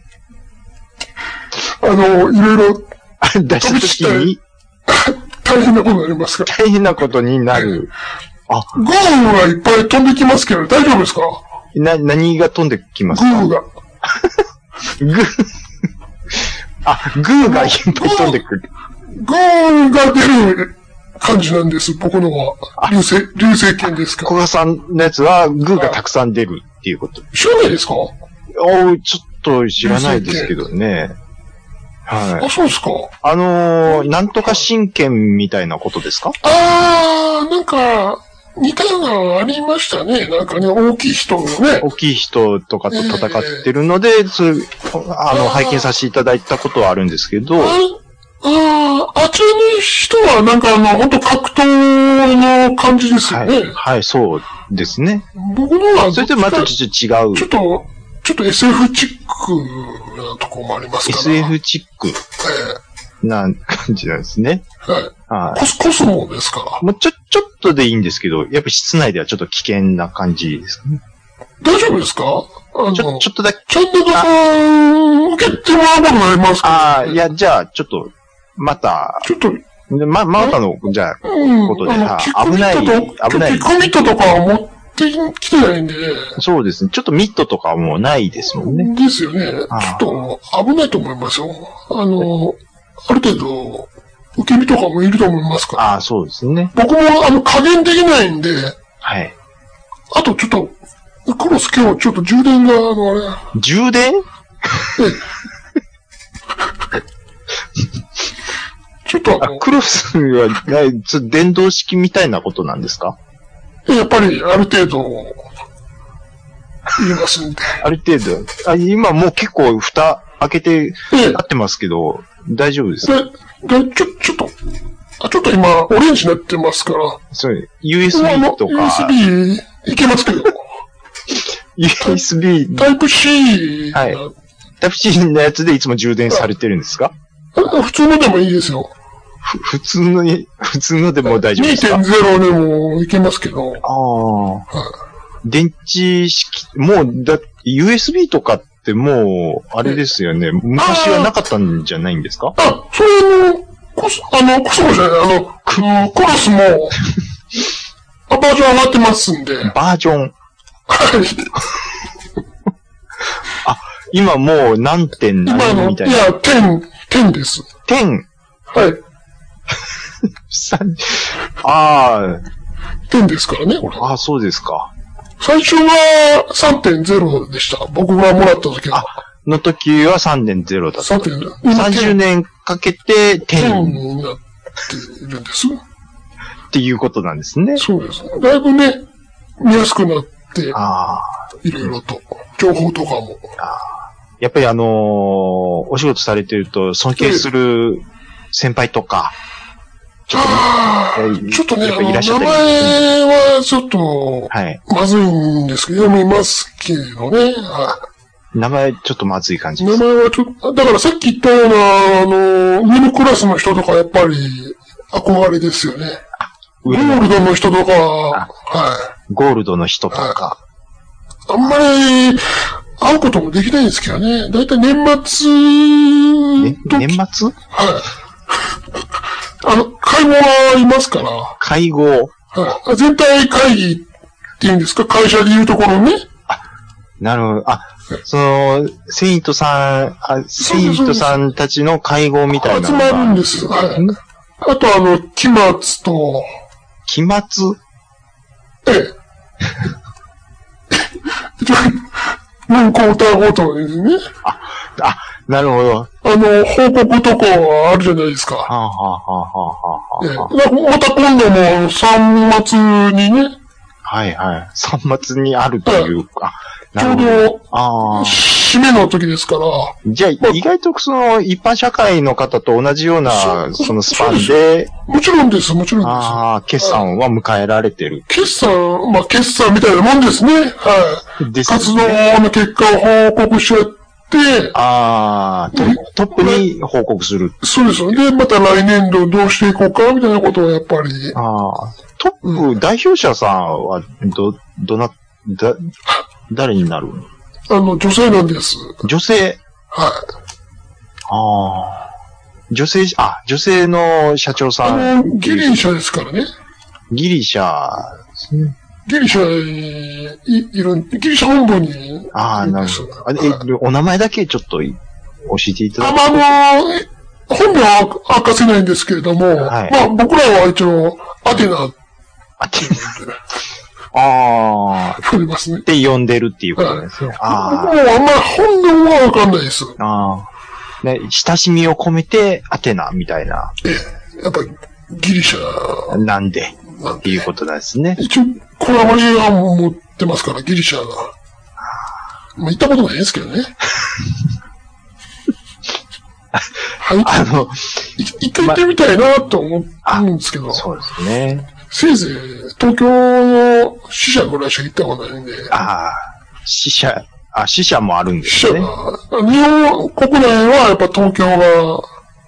あの、いろいろ、 出した時に大変なことになりますから。 大変なことになる。 あ、グーがいっぱい飛んできますけど、大丈夫ですか？ な、何が飛んできますか？ グーが。 グー、あ、グーがいっぱい飛んでくる。 グーが出る感じなんです、僕のは。流星、流星拳ですから。 小賀さんのやつは、グーがたくさん出るっていうこと。 知らないですか？おー、ちょっと知らないですけどね。はい。 あ、そうですか。 あのー、なんとか神剣みたいなことですか？ あー、なんか、似たようなのありましたね。なんかね、大きい人のね。 大きい人とかと戦ってるので、えー、それあの、拝見させていただいたことはあるんですけど。 ああ、あちらの人はなんかあの、本当格闘の感じですよね。 はい、はい、そうですね。 僕のは、 それとまたちょっと違う。 ちょっと、ちょっと エスエフ チックなところもありますから。 エスエフ チックな感じなんですね。 はい。はい、コス、コスモですから。 もうちょ、ちょっとでいいんですけど、やっぱ室内ではちょっと危険な感じですかね。 大丈夫ですか？あの、 ちょ、ちょっとだけ。 ちゃんとさん、受けてもらうことになりますか、ね、 ああ、いや、じゃあ、ちょっと、また、 ちょっと、 ま、またの、じゃあ、 うん、 ことで、 あ危ない、危ない。 ピクミットとかは持ってきてないんで。 そうですね。ちょっとミットとかはもうないですもんね。 ですよね。ちょっと危ないと思いますよ。あの、ある程度、受け身とかもいると思いますから。 ああ、そうですね。 僕も、あの、加減できないんで。 はい。 あと、ちょっと、クロス今日ちょっと充電が、あの、あれ。 充電？えちょっとあの、あクロスは、ちょっと電動式みたいなことなんですか？ やっぱり、ある程度、言いますんで。 ある程度。あ、今もう結構蓋開けて、なってますけど、大丈夫ですか？ で、で、ちょ、ちょっと、 あ、ちょっと今、オレンジになってますから。 そう、ユーエスビー とか。 ユーエスビー いけますけど。 ユーエスビー。 タイプ C。 はい。タイプ C のやつでいつも充電されてるんですか？ 普通のでもいいですよ。 ふ、普通の、普通のでも大丈夫ですか？ にてんゼロ でもいけますけど。 ああ。はい、電池式、もう、だ、ユーエスビー とかってもう、あれですよね。昔はなかったんじゃないんですか？ あ、それの、コス、あの、コスモじゃない、あの、クコロスも、あ、バージョン上がってますんで。 バージョン。 はい。 あ、今もう何点何みたいな。 いや、じゅう、じゅうです。 じゅう？ はい。 ああ。 じゅうですからね、これ。 ああ、そうですか。 最初は さんてんゼロ でした。僕がもらった時は。 あ、の時は さんてんゼロ だった。 さんてんゼロ。 さんじゅうねんかけてじゅうになっているんです。 っていうことなんですね。 そうです。だいぶね、見やすくなって、 あいろいろと、情報とかも。 あやっぱりあのー、お仕事されてると尊敬する先輩とか、 ちょっとね、ちょっとね、あの、名前はちょっと、はい。まずいんですけど、読みますけどね。はい。 名前ちょっとまずい感じです。 名前はちょっと、だからさっき言ったような、あの、上のクラスの人とかやっぱり憧れですよね。ゴールドの人とか、はい。 ゴールドの人とか。はい、 あんまり会うこともできないんですけどね。だいたい年末、 ね、年末？ はい。あの、会合がいますから。 会合？ はい。全体会議っていうんですか、会社でいうところね。 あ、なるほど。あ、その、セイントさん、あ、セイントさんたちの会合みたいなのが。 集まるんです。はい。あとあの、期末と。 期末？ ええ。文クォーターごとですね。 あ、あ、なるほど。 あの、報告とかあるじゃないですか。はあ、はあ、はあ、はあ、はあ。また今度もさん末にね。 はいはい。さん末にあるというか。 ちょうど、あ締めの時ですから。 じゃあ、まあ、意外とその一般社会の方と同じような、そのスパンで。 もちろんです、もちろんです。 ああ、決算は迎えられてる。 決算、まあ決算みたいなもんですね。はい。ですね。活動の結果を報告し合って、 ああ、トップに報告する。 そうですよね。また来年度どうしていこうか、みたいなことをやっぱり。 ああ、トップ、うん、代表者さんは、ど、どな、だ、誰になる？ あの、女性なんです。 女性？ はい。 ああ。女性、あ、女性の社長さん。 あの、ギリシャですからね。 ギリシャですね。 ギリシャにい、いる、ギリシャ本部に。 ああ、なるほど。あえ、お名前だけちょっと教えていただけますか？あ、まあ、あの、本名は明かせないんですけれども、はい、まあ、僕らは一応、アテナ。 アテナ。ああ。 呼びますね。 って呼んでるっていうことですね。 ああ。僕もあんまり本名はわかんないです。 ああ。ね、親しみを込めて、アテナみたいな。 ええ。やっぱり、ギリシャ。 なんで。っていうことなんですね。 一応、こだわりは持ってますから、ギリシャが。まあ、行ったことないですけどね。はい。 あの、 一回行ってみたいなと思うんですけど。 そうですね。 せいぜい、東京の支社ぐらいしか行ったことないんで。 ああ、支社、あ、支社もあるんですね。 支社が、日本国内はやっぱ東京が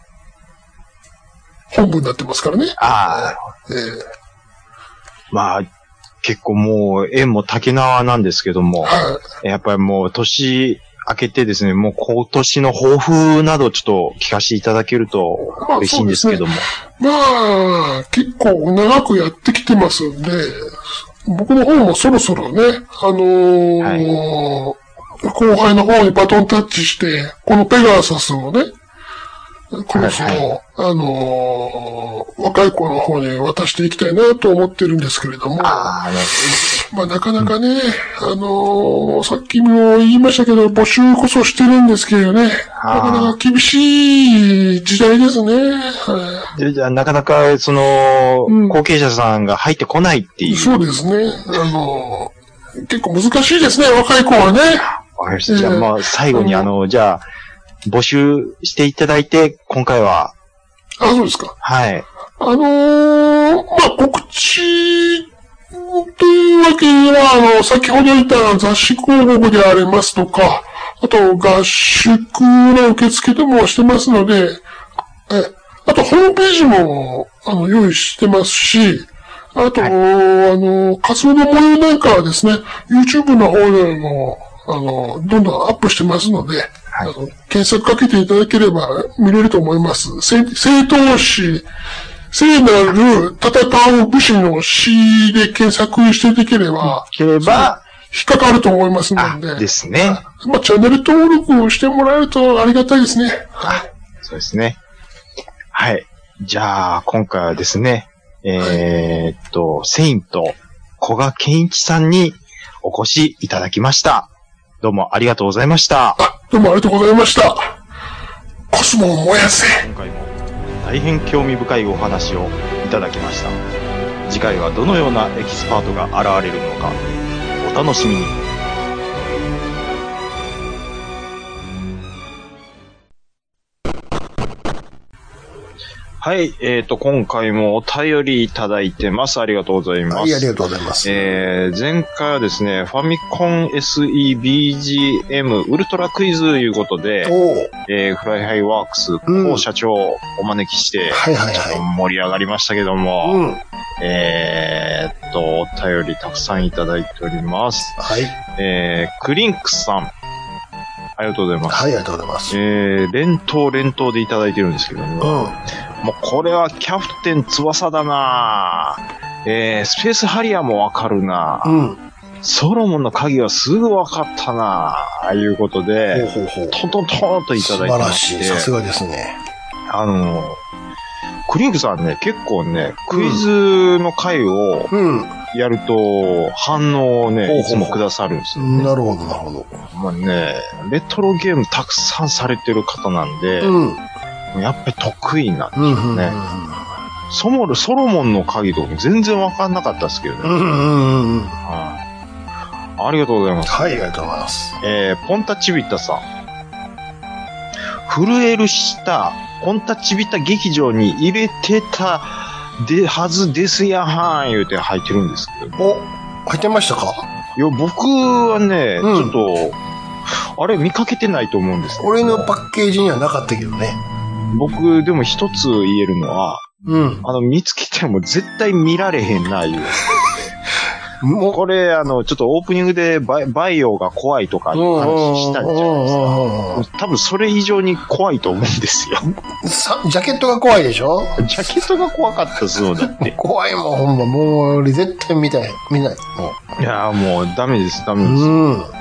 本部になってますからね。 ああ。 ええー、 まあ、結構もう縁も竹縄なんですけども、 はい、 やっぱりもう年明けてですね、もう今年の抱負などちょっと聞かせていただけると嬉しいんですけども。 まあ、ね、まあ、結構長くやってきてますんで、僕の方もそろそろね、あのーはい、後輩の方にバトンタッチして、このペガサスをね、クロスを、はいはい、あのー、若い子の方に渡していきたいなと思ってるんですけれども、 あまあなかなかね、うん、あのー、さっきも言いましたけど、募集こそしてるんですけどね、なかなか厳しい時代ですね。はい、 じゃあなかなか、その、うん、後継者さんが入ってこないっていう。 そうですね。あのー、結構難しいですね、若い子はね。 わかりました。じゃあまあ最後にあの、じゃあ、募集していただいて、今回は。 あ、そうですか。 はい。 あのー、まあ、告知というわけでは、あの、先ほど言った雑誌広告でありますとか、あと合宿の受付でもしてますので、え、あとホームページも、あの、用意してますし、あと、はい、あの、活動の模様なんかはですね、YouTube の方でも、あの、どんどんアップしてますので、はい、あの検索かけていただければ見れると思います。聖闘士、聖なる戦う武士の詩で検索していただければ、 ければ引っかかると思いますので。 ですね。 まあ、チャンネル登録してもらえるとありがたいですね。 あ、そうですね。はい。じゃあ、今回はですね、えー、っと、セイント、古賀健一さんにお越しいただきました。どうもありがとうございました。 あ、どうもありがとうございました。コスモを燃やせ。 今回も大変興味深いお話をいただきました。次回はどのようなエキスパートが現れるのか、お楽しみに。はい、えっと、今回もお便りいただいてます。ありがとうございます。 はい、ありがとうございます。 えー、前回はですね、ファミコン エスイービージーエム ウルトラクイズということで、えー、フライハイワークス、高社長をお招きして、 はいはいはい、 ちょっと盛り上がりましたけども、うん、えーっと、お便りたくさんいただいております。 はい。 えー、クリンクさん。ありがとうございます。 はい、ありがとうございます。 えー、連投連投でいただいてるんですけども、うん、もうこれはキャプテン翼だなぁ。えー、スペースハリアーもわかるなぁ、うん。ソロモンの鍵はすぐわかったなぁ。あいうことで、ほうほうほうトントントンといただいてまして。 素晴らしい。さすがですね。 あの、クリンクさんね、結構ね、クイズの回を、うんやると、反応をね、ほうほうほういつもくださるんですよ、ね。 なるほど、なるほど。 まあね、レトロゲームたくさんされてる方なんで、うん、やっぱり得意なんでしょうね。うんうんうん、ソモル、ソロモンの鍵とか全然わかんなかったですけどね。うんうんうんはい、ありがとうございます。 はい、ありがとうございます。 えー、ポンタチビタさん。震えるしたポンタチビタ劇場に入れてた、で、はずですやはん言うて入ってるんですけど。 お、入ってましたか？ いや、僕はね、うん、ちょっと、あれ見かけてないと思うんですけど。 俺のパッケージにはなかったけどね。 僕、でも一つ言えるのは、うん。あの、見つけても絶対見られへんな、いう。もうこれ、あの、ちょっとオープニングでバイ、バイオが怖いとか話したじゃないですか。多分それ以上に怖いと思うんですよ。 さ、ジャケットが怖いでしょ？ ジャケットが怖かったですよ、だって。 怖いもん、ほんま。もう、俺絶対見たい。見ない。もういやーもうダメです、ダメです。うん。うん。はい、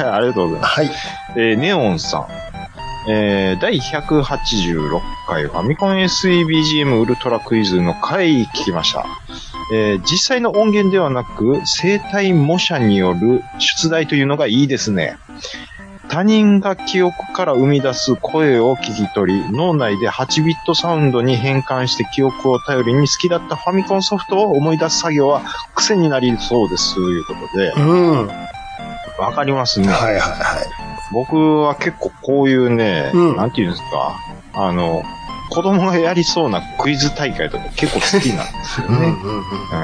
ありがとうございます。 はい。 えー、ネオンさん。えー、だいひゃくはちじゅうろっかいファミコン エスイービージーエム ウルトラクイズの回聞きました。えー、実際の音源ではなく、生体模写による出題というのがいいですね。他人が記憶から生み出す声を聞き取り、脳内ではちビットサウンドに変換して記憶を頼りに好きだったファミコンソフトを思い出す作業は癖になりそうです、ということで。うん。わかりますね。 はいはいはい。 僕は結構こういうね、うん、なんていうんですか、あの、子供がやりそうなクイズ大会とか結構好きなんですよね。うんうんうんうん、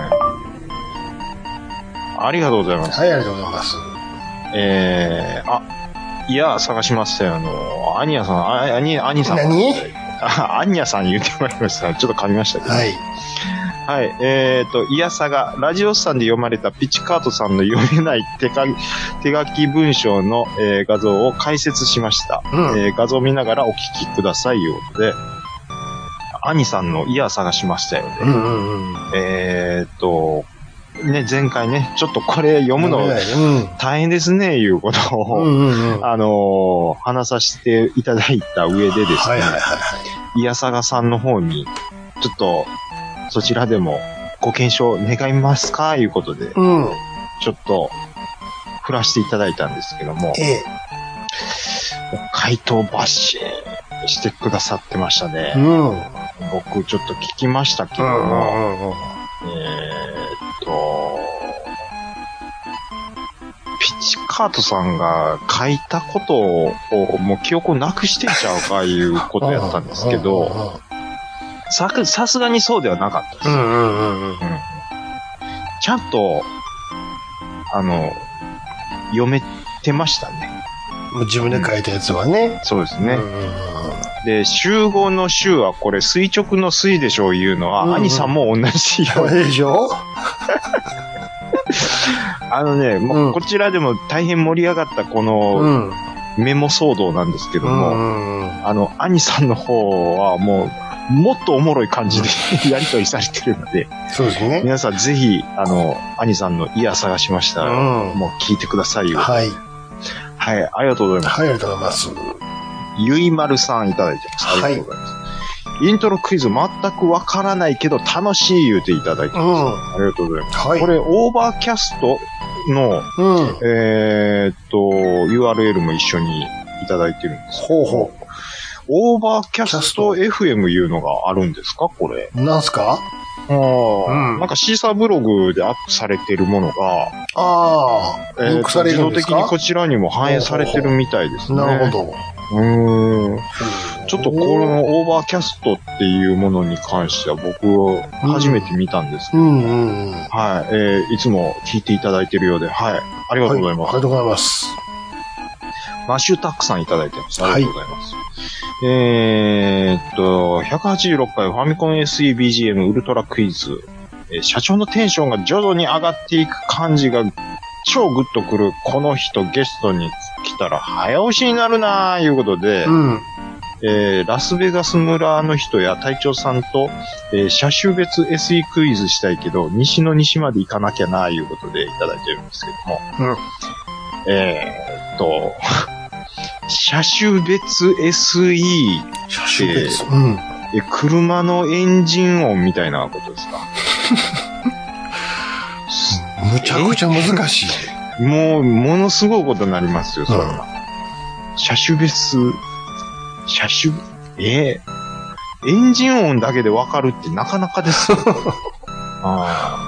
ありがとうございます。 はい、ありがとうございます。 えー、あ、いや、探しましたよ。あの、アニヤさん、あ、アニ、アニさん。 何？ あ、アニヤさん言ってまいりました。ちょっと噛みましたけど。はい。はい。えっ、ー、と、いやさが、ラジオさんで読まれたピチカートさんの読めない手書き、手書き文章の、えー、画像を解説しました。うんえー、画像を見ながらお聞きくださいよ。で、兄さんのいや探しましたよね。うんうんうん、えっ、ー、と、ね、前回ね、ちょっとこれ読むの大変ですね、いうことを、うんうんうん、あのー、話させていただいた上でですね、はいはいはいはい、いやさがさんの方に、ちょっと、そちらでもご検証願いますかいうことで、うん、ちょっと振らせていただいたんですけども、ええ、回答バッシーしてくださってましたね。うん、僕ちょっと聞きましたけども、うんうんうん、えー、っと、ピチカートさんが書いたことをもう記憶をなくしてんちゃうかいうことやったんですけど、 さ、さすがにそうではなかったです。 うんうんうんうん。 ちゃんと、あの、読めてましたね。 自分で書いたやつはね。 そうですね。 うんうんうん、 で、集合の集はこれ垂直の垂でしょう言うのは、うんうん、兄さんも同じようでしょあのね、もううん、こちらでも大変盛り上がったこの、うんメモ騒動なんですけども、うんうん、あの、兄さんの方はもう、もっとおもろい感じでやりとりされてるので、 そうですね。 皆さんぜひ、あの、兄さんのイヤ探しましたら、うん、もう聞いてくださいよ。 はい。 はい、ありがとうございます。 はい、ありがとうございます。 ゆいまるさんいただいてます。ありがとうございます。はい、イントロクイズ全くわからないけど楽しい言うていただいてます。うん、ありがとうございます。はい、これ、オーバーキャストの、うん、えー、っと、ユーアールエル も一緒にいただいてるんです。 ほうほう。 オーバーキャスト エフエム いうのがあるんですかこれ。 なんすかああ、うん、なんかシーサーブログでアップされてるものが、 ああ、 えー、自動的にこちらにも反映されてるみたいですね。 なるほど。 うーん。ちょっとこのオーバーキャストっていうものに関しては僕初めて見たんですけど、うんうんうん、はい、えー、いつも聞いていただいてるようで、はい、ありがとうございます。 はい、ありがとうございます。 マッシュタックさんいただいてます。ありがとうございます。はい、えーっと、ひゃくはちじゅうろっかいファミコン エスイービージーエム ウルトラクイズ、えー。社長のテンションが徐々に上がっていく感じが超グッとくるこの人ゲストに来たら早押しになるなーいうことで、うんえー、ラスベガス村の人や隊長さんと、えー、車種別 エスイー クイズしたいけど、西の西まで行かなきゃなーいうことでいただいてるんですけども、うん、えーっと、車種別 エスイー って、車種別、うん、え車のエンジン音みたいなことですかむちゃくちゃ難しい。 もう、ものすごいことになりますよ、それは。うん、車種別、車種、えー、エンジン音だけでわかるってなかなかですよ。あ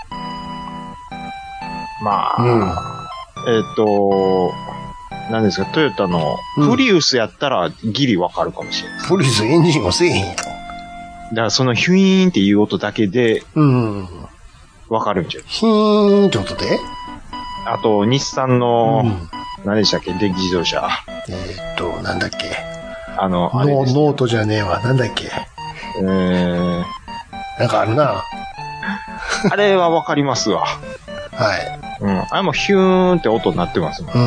まあ、うん、えっ、ー、と、何ですか、トヨタのプリウスやったらギリわかるかもしれない、うん。 プリウスエンジン音せえへんよ。 だからそのヒュイーンっていう音だけで、わかるんじゃない、 ヒーンって音であと、日産の、うん、何でしたっけ、電気自動車。 えー、っと、なんだっけ。 あの、あれノートじゃねえわ。なんだっけ。 えー、 なんかあるな。 あれはわかりますわ。 はい。 うん。あれもヒューンって音になってますもん。うん。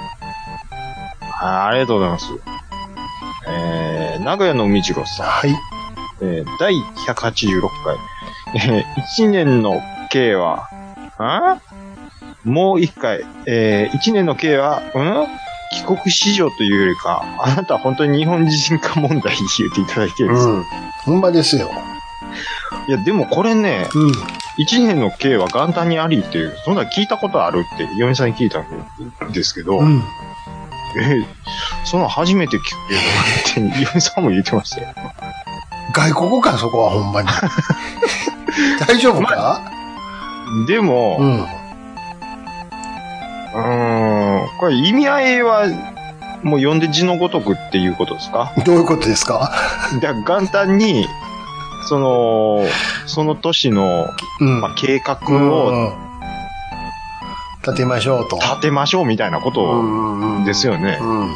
あ, ありがとうございます。えー、名古屋の海次郎さん。 はい。 えー、だいひゃくはちじゅうろっかい。えー、いちねんの計は、あもういっかい。えー、いちねんの計は、うん帰国子女というよりか、あなたは本当に日本人か問題言っていただいてるんです。うん。 ほんまですよ。 いや、でもこれね、うん、いちねんの計は元旦にありっていう、そんな聞いたことあるって、嫁さんに聞いたんですけど、うん、え、そんな初めて聞くけどって、嫁さんも言ってましたよ。 外国か、そこはほんまに。大丈夫か、まあ、でも、うん。うーん、これ意味合いは、もう読んで字のごとくっていうことですか？ どういうことですか？ だから元旦に、その、その年の、うんまあ、計画を、うん、 立てましょうと。 立てましょうみたいなことですよね。うんうん、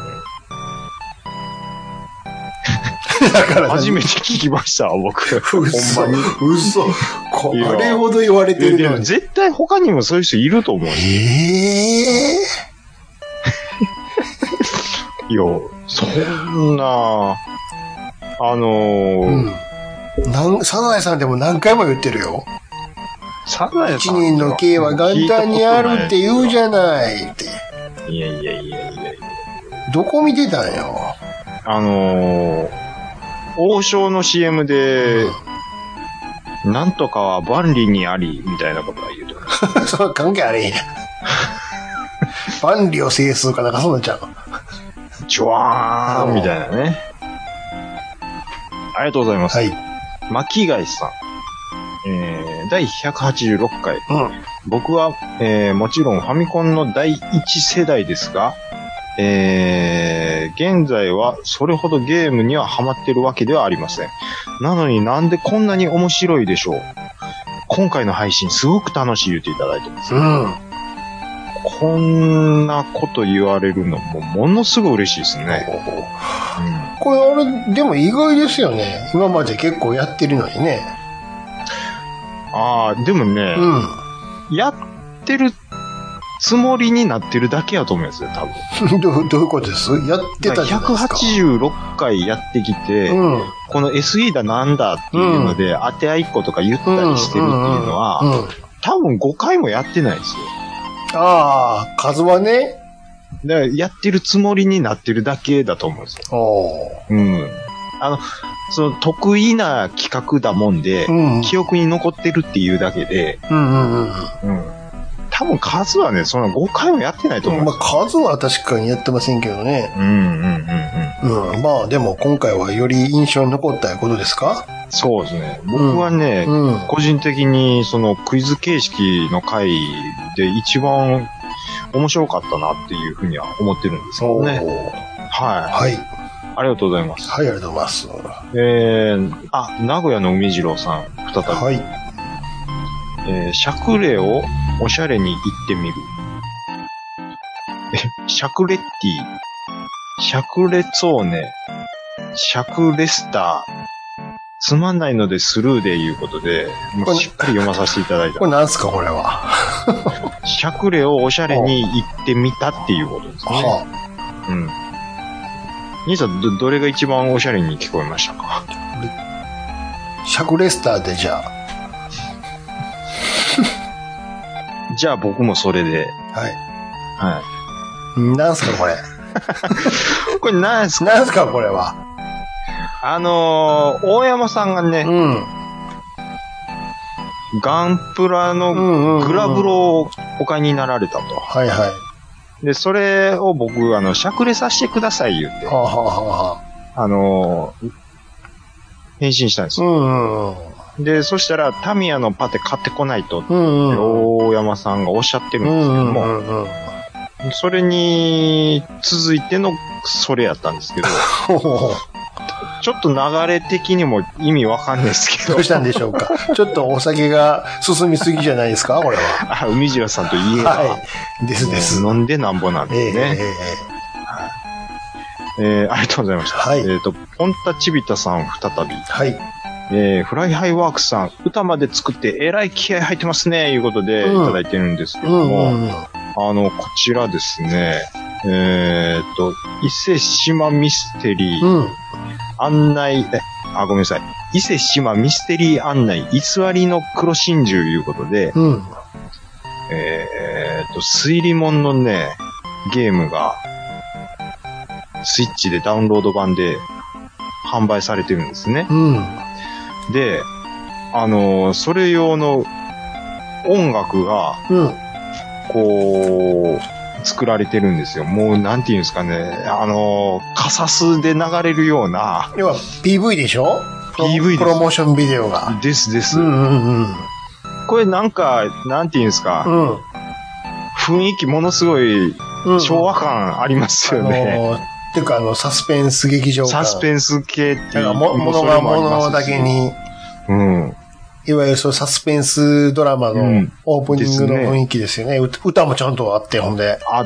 だから初めて聞きました、僕。ほんまに。 嘘。これほど言われてるのに。 でも絶対他にもそういう人いると思う。ええー、いや、そんな、あのー、 うん。なん、サザエさんでも何回も言ってるよ。 サザエさん一人の計は元旦にあるって言うじゃないって。 いやいやいやいやいや。 どこ見てたんよ。 あのー、王将の シーエム で、うん、なんとかは万里にあり、みたいなことは言うとる。そう、関係あれへん。万里を整数かなんかそうなっちゃうの。 ジョワーンみたいなね。ありがとうございます。はい。巻貝さん。えー、だいひゃくはちじゅうろっかい。うん、僕は、えー、もちろんファミコンのだいいち世代ですが、 えー、現在はそれほどゲームにはハマってるわけではありません。なのになんでこんなに面白いでしょう。今回の配信すごく楽しい言っていただいてます。 うん。 こんなこと言われるのもものすごい嬉しいですね。 うん、これあれ、でも意外ですよね。今まで結構やってるのにね。 ああ、でもね、うん、やってるつもりになってるだけやと思うんですよ、多分。 ど, どういうことです？やってたじゃないですか。 ひゃくはちじゅうろっかいやってきて、うん、この エスイー だなんだっていうので、うん、当て合いっことか言ったりしてるっていうのは、うんうんうん、多分ごかいもやってないですよ。 ああ、数はね。 だからやってるつもりになってるだけだと思うんですよ。 おうん。あの、その得意な企画だもんで、うん、記憶に残ってるっていうだけで、 うんうんうん。うん。 多分数はね、そのごかいもやってないと思う。 まあ数は確かにやってませんけどね。 うんうんうんうん。うん。まあでも今回はより印象に残ったことですか？ そうですね。僕はね、うん、個人的にそのクイズ形式の回で一番面白かったなっていうふうには思ってるんですけどね。はい。 はい。 ありがとうございます。 はい、ありがとうございます。 えー、あ、名古屋の海次郎さん、再び。 はい。 えー、シャクレをおしゃれに言ってみる。え、シャクレッティ、シャクレツォーネ、シャクレスター、つまんないのでスルーでいうことで、もうしっかり読まさせていただいた。 これなんすか、これは。 シャクレをおしゃれに言ってみたっていうことですね。はあ、うん。兄さん、ど、どれが一番おしゃれに聞こえましたか？ シャクレスターでじゃあ。 じゃあ僕もそれで。 はい。 はい。 なんすか、これ。 これなんすか？ なんすか、これは。 あのー、大山さんがね、うん、ガンプラのグラブロをお買いになられたと。 はいはい。 で、それを僕、あの、しゃくれさせてください言って。 はあはあはあ、あのー、返信したんですよ。 うんうん、 で、そしたら、タミヤのパテ買ってこないと、うんうん、大山さんがおっしゃってるんですけども、うんうんうん、それに続いてのそれやったんですけど、ちょっと流れ的にも意味わかんないですけど。 どうしたんでしょうか。ちょっとお酒が進みすぎじゃないですか、これは。 あ、海次郎さんといえば。 はい。ですです。 飲んでなんぼなんですね。えー、えー、えー、ありがとうございました。 はい。 えっ、ー、と、ポンタチビタさん再び。 はい。 えー、フライハイワークさん、歌まで作ってえらい気合入ってますね、いうことでいただいてるんですけども、うんうんうん、あの、こちらですね、えっ、ー、と、伊勢島ミステリー、うん案内、え、あ、ごめんなさい。伊勢島ミステリー案内、偽りの黒真珠いうことで、 うん、 えーっと、推理門のね、ゲームが、スイッチでダウンロード版で販売されてるんですね。 うん、 で、あの、それ用の音楽が、 うん、 こう、作られてるんですよ。もう、なんていうんですかね。あの、カサスで流れるような。 要は ピーブイ でしょ？ ピーブイ です。 プロモーションビデオが。 ですです。 うんうんうん。 これなんか、なんていうんですか。 うん。 雰囲気ものすごい、昭和感ありますよね。 うん、あのー、っていうかあの、サスペンス劇場感。 サスペンス系っていう。 ものがものだけに。 うん。 いわゆるそうサスペンスドラマのオープニングの雰囲気ですよね。うん、歌もちゃんとあって、ほんで。 あって。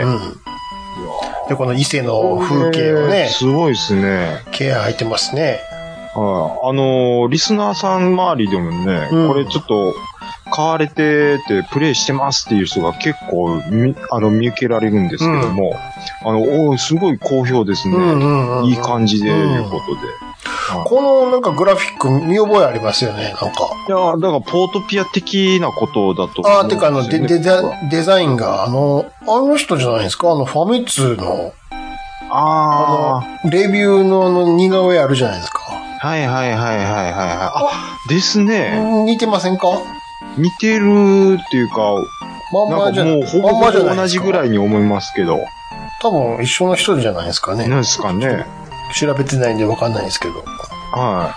うん。で、この伊勢の風景をね。 すごいですね。 ケア入ってますね。 はい、あのー、リスナーさん周りでもね、うん、これちょっと、買われてて、プレイしてますっていう人が結構、あの、見受けられるんですけども、うん、あの、おーすごい好評ですね。うんうんうん、いい感じで、いうことで。 うん、このなんかグラフィック見覚えありますよね、なんか。 いや、だからポートピア的なことだと思うんですよね。 ああ、てかあのデ、デザ、デザインが、あの、あの人じゃないですか、あの、ファミ通の、 ああの、レビューのあの、似顔絵あるじゃないですか。 はいはいはいはいはいはい。あ、ですね。 似てませんか？ 似てるっていうか、 まんまじゃなんかもうほぼほぼ同じぐらいに思いますけど。 多分一緒の人じゃないですかね。 なんですかね。 調べてないんでわかんないですけど。 はい。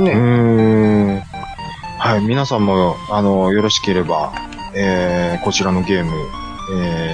ね。 うーん。はい。皆さんも、あの、よろしければ、えー、こちらのゲーム、えー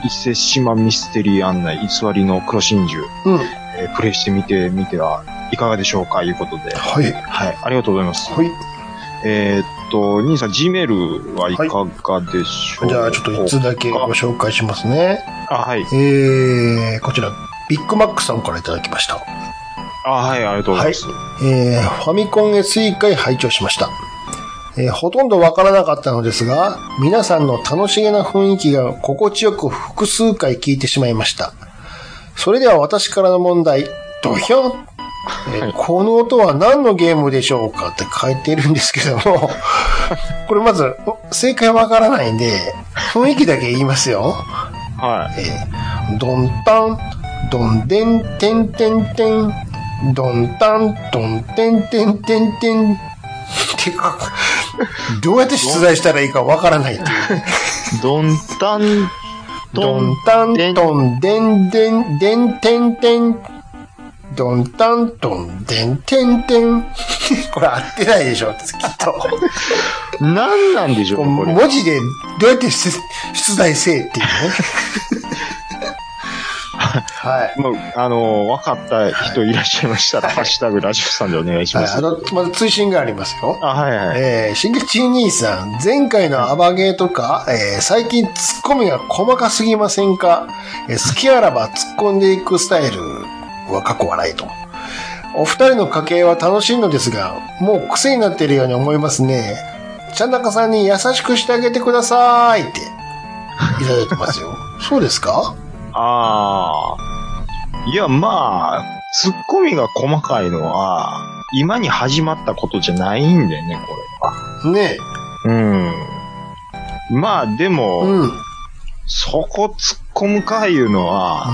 伊勢島ミステリー案内、偽りの黒真珠、 うん。 えープレイしてみてみてはいかがでしょうかいうことで。 はい。 はい。ありがとうございます。 はい。 えーっと、兄さん、G メールはいかがでしょうか、 じゃあ、ちょっと一つだけご紹介しますね。 あ、はい。 えー、こちら、ビッグマックさんからいただきました。 あ、はい、ありがとうございます。 えー、ファミコン エスイー 回拝聴しました。えー、ほとんどわからなかったのですが、皆さんの楽しげな雰囲気が心地よく複数回聞いてしまいました。それでは私からの問題、ドヒョン、えーはい、この音は何のゲームでしょうかって書いてるんですけども、これまず、正解わからないんで、雰囲気だけ言いますよ。 はい。 えー、ドンタン、ドンデンテンテンテン、ドンタン、ドンテンテンテンテン、てか、どうやって出題したらいいかわからないっていう。 ドンタン、 ドンタン、ドンデンデン、デンテンテン、ドンタン、ドンデンテンテン。これ合ってないでしょ、きっと。 何なんでしょうこれ。 文字でどうやって出題せえっていうね。はい。 もう、あの、分かった人いらっしゃいましたら、はい、ハッシュタグラジオさんでお願いします。 はい、あの、まず追伸がありますよ。 あ、はいはい。 えー、しげち兄さん、前回のアバゲーとか、えー、最近ツッコミが細かすぎませんか？えー、好きあらば突っ込んでいくスタイルは過去笑いと。お二人の掛け合いは楽しいのですが、もう癖になっているように思いますね。ちゃんなかさんに優しくしてあげてくださいって、いただいてますよ。そうですか？ ああ。いや、まあ、ツッコミが細かいのは、今に始まったことじゃないんだよね、これは。 ねえ。うん。まあ、でも、 うん、 そこ突っ込むかいうのは、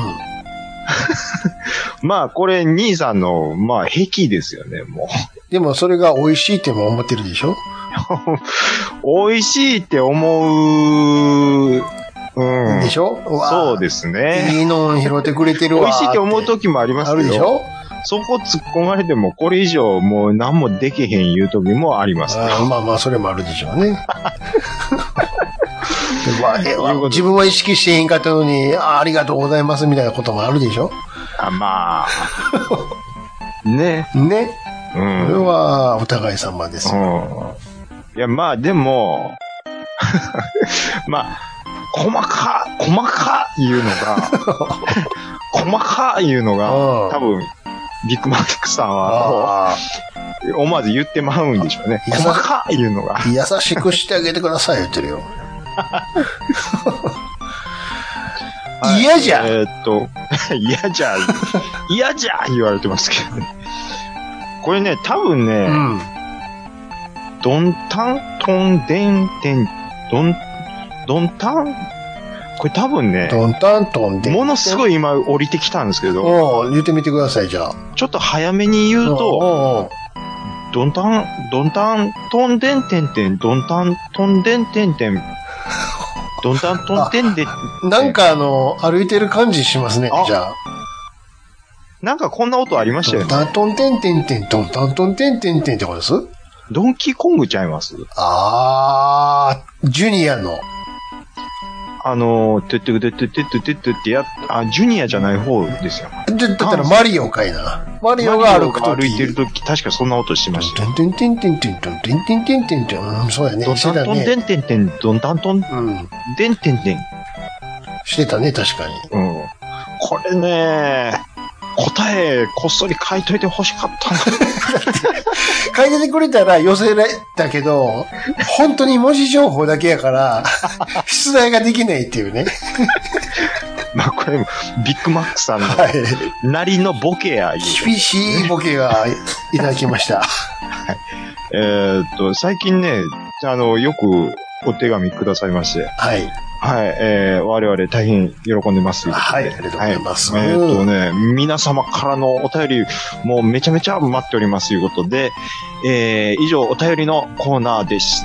うん、まあ、これ、兄さんの、まあ、癖ですよね、もう。 でも、それが美味しいっても思ってるでしょ？ 美味しいって思う、うん。 でしょ？ そうですね。 いいの拾ってくれてるわ。 美味しいって思う時もありますけど。あるでしょ？そこ突っ込まれても、これ以上もう何もできへん言う時もあります、ね。 あまあまあ、それもあるでしょうね。まあ、え自分は意識してへんかったのに、あ、ありがとうございますみたいなこともあるでしょ？ あ、まあ。ね。 ね。 うん。 これはお互い様ですよ。うん。いや、まあでも、まあ、細か、細かいうのが、細かいうのが、多分、ビッグマックさんは、思わず言ってまうんでしょうね。細かいうのが。 優しくしてあげてください、言ってるよ。嫌じゃん。 えー、っと、嫌じゃん。嫌じゃん言われてますけどね。これね、多分ね、うん、ドンタントンデンテン、ドン、ドンタンこれ多分ね、 ドンタントンデンものすごい今降りてきたんですけど、 お言ってみてください、じゃあ。 ちょっと早めに言うと、おドンタン、ドンタントンデンテンテン、ドンタントンデンテンテン、ドンタントンデンデン。 なんかあの、歩いてる感じしますね、じゃあ。 なんかこんな音ありましたよね。 ドンタントンテンテンテン、ドンタントンテンテンテンってことです？ ドンキーコングちゃいます？ あー、ジュニアの。 あのー、てってててててててってや、あ、ジュニアじゃない方ですよ。 だったらマリオかいな。マリオが歩くとき。 歩いてるとき、確かそんな音してましたよ。 ドンテンテンテンテン、ドンテンテンテンテンテン、うん、そうやね。 ドンタントンテンテンテン、ドンタントン、うん。テンテンテン。 してたね、確かに。 うん。これね、答え、こっそり書いといて欲しかったな。 書いててくれたら寄せられたけど、本当に文字情報だけやから、出題ができないっていうね。 まあこれも、ビッグマックさんの、なりのボケや、 厳しいボケがいただきました。はい。 えー、っと、最近ね、あの、よくお手紙くださいまして。 はい。 はい、えー、我々大変喜んでます。 はい、ありがとうございます。 はい、えー、っとね、皆様からのお便り、もうめちゃめちゃ待っておりますということで、えー、以上、お便りのコーナーでした。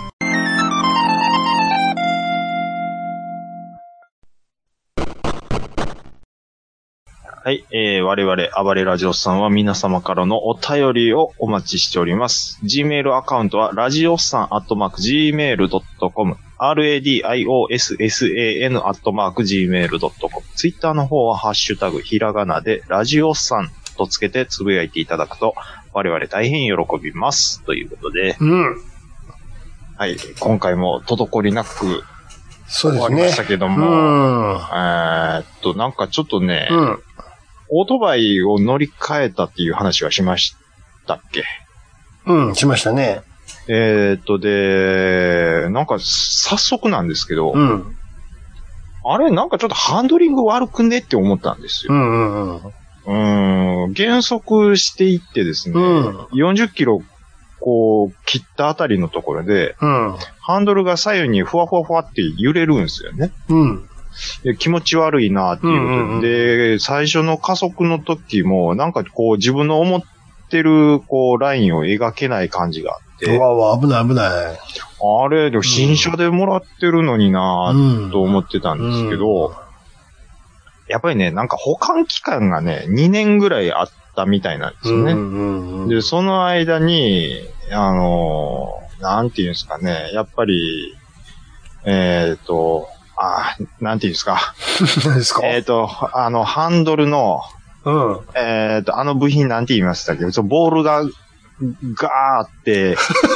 はい、えー、我々、暴れラジオさんは皆様からのお便りをお待ちしております。Gmail アカウントは、ラジオさんアットマーク ジーメールドットコム、 ラディオイオスサン アットマーク ジーメールドットコム。ツイッターの方はハッシュタグひらがなでラジオさんとつけてつぶやいていただくと我々大変喜びます。ということで。 うん。 はい。今回も滞りなくそうですね。 終わりましたけども。うん、えーっと、なんかちょっとね、うん、オートバイを乗り換えたっていう話はしましたっけ？ うん、しましたね。 えーっと、で、なんか早速なんですけど、うん、あれ、なんかちょっとハンドリング悪くねって思ったんですよ。うんうんうん、うーん、減速していってですね、うん、よんじゅっキロこう切ったあたりのところで、うん、ハンドルが左右にふわふわふわって揺れるんですよね。うん、で気持ち悪いなっていうことで、うんうんうん、で、最初の加速の時も、なんかこう自分の思ってるこうラインを描けない感じがあって。 うわうわ、危ない危ない。 あれ、でも新車でもらってるのになぁと思ってたんですけど、うんうん、やっぱりね、なんか保管期間がね、にねんぐらいあったみたいなんですよね。うんうんうん、で、その間に、あのー、なんていうんですかね、やっぱり、えっと、あ、なんていうんですか。 何ですか？ えっと、あの、ハンドルの、うん、えっと、あの部品なんて言いましたっけ？ボールが、ガーって、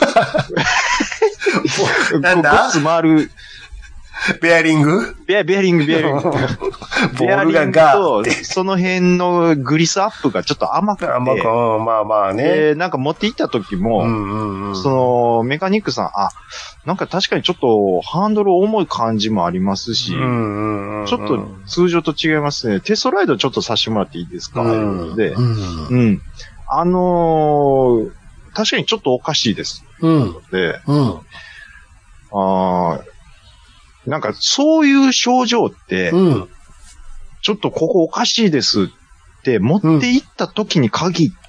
なんだ？ ごつ回る。 ベアリング？ ベア、ベアリング、ベアリング。ボールがガーって。 その辺のグリスアップがちょっと甘くて。 甘く、まあまあね。 で、なんか持って行った時も、うんうんうん、その、メカニックさん、あ、なんか確かにちょっとハンドル重い感じもありますし、うんうんうん、ちょっと通常と違いますね。テストライドちょっとさせてもらっていいですか、うん、で、うん、うん。あのー、確かにちょっとおかしいです。うん。で、うん。あなんかそういう症状って、うん、ちょっとここおかしいですって持っていった時に限って、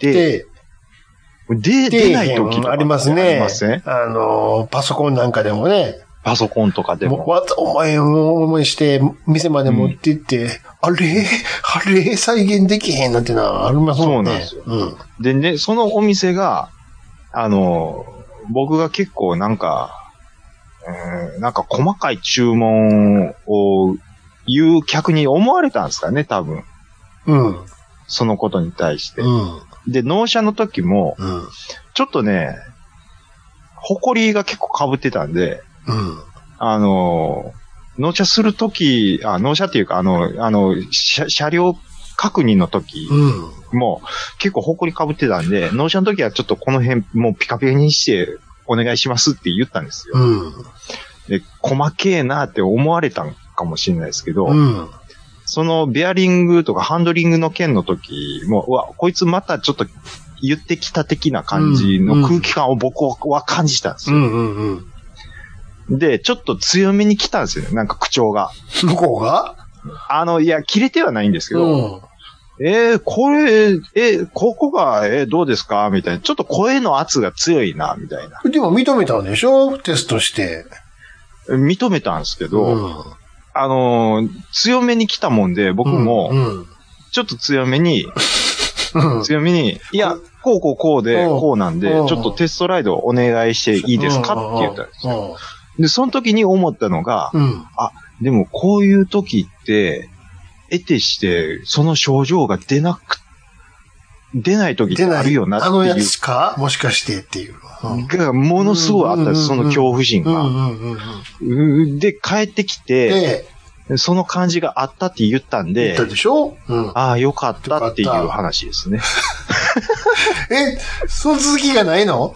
うん、で、出ない時とかありますね。ありますね。あのー、パソコンなんかでもね。 パソコンとかでも。 もお前を思いして、店まで持って行って、うん、あれあれ再現できへんなんてのはありますもんね。そうなんですよ。 うん。でね、そのお店が、あのー、僕が結構なんか、うん、なんか細かい注文を言う客に思われたんですかね、多分。うん。そのことに対して。うん。で、納車の時も、うん、ちょっとね、埃が結構被ってたんで、うん。あの、納車する時、あ、納車っていうか、あの、あの、車、車両確認の時も、結構埃被ってたんで、納車の時はちょっとこの辺もうピカピカにして、お願いしますって言ったんですよ。うん。で、細けえなって思われたんかもしれないですけど、うん。そのベアリングとかハンドリングの件の時も、うわ、こいつまたちょっと言ってきた的な感じの空気感を僕は感じたんですよ。うんうんうん。で、ちょっと強めに来たんですよね、なんか口調が。 向こうが？ あの、いや、切れてはないんですけど、うんえー、これ、えー、ここが、えー、どうですかみたいな。ちょっと声の圧が強いな、みたいな。 でも認めたんでしょ？テストして。 認めたんですけど、うん、あのー、強めに来たもんで、僕も、ちょっと強めに、うん、強めに、いや、こうこうこうで、こうなんで、ちょっとテストライドお願いしていいですかって言ったんですよ。で、その時に思ったのが、うん、あ、でもこういう時って、得てして、その症状が出なく、出ない時ってあるよなっていう。 あのやつかもしかしてっていう。 が、ものすごいあったんです、その恐怖心が。で、帰ってきて、ええ、その感じがあったって言ったんで、 言ったでしょ？うん、 ああ、よかったっていう話ですね。 え、その続きがないの？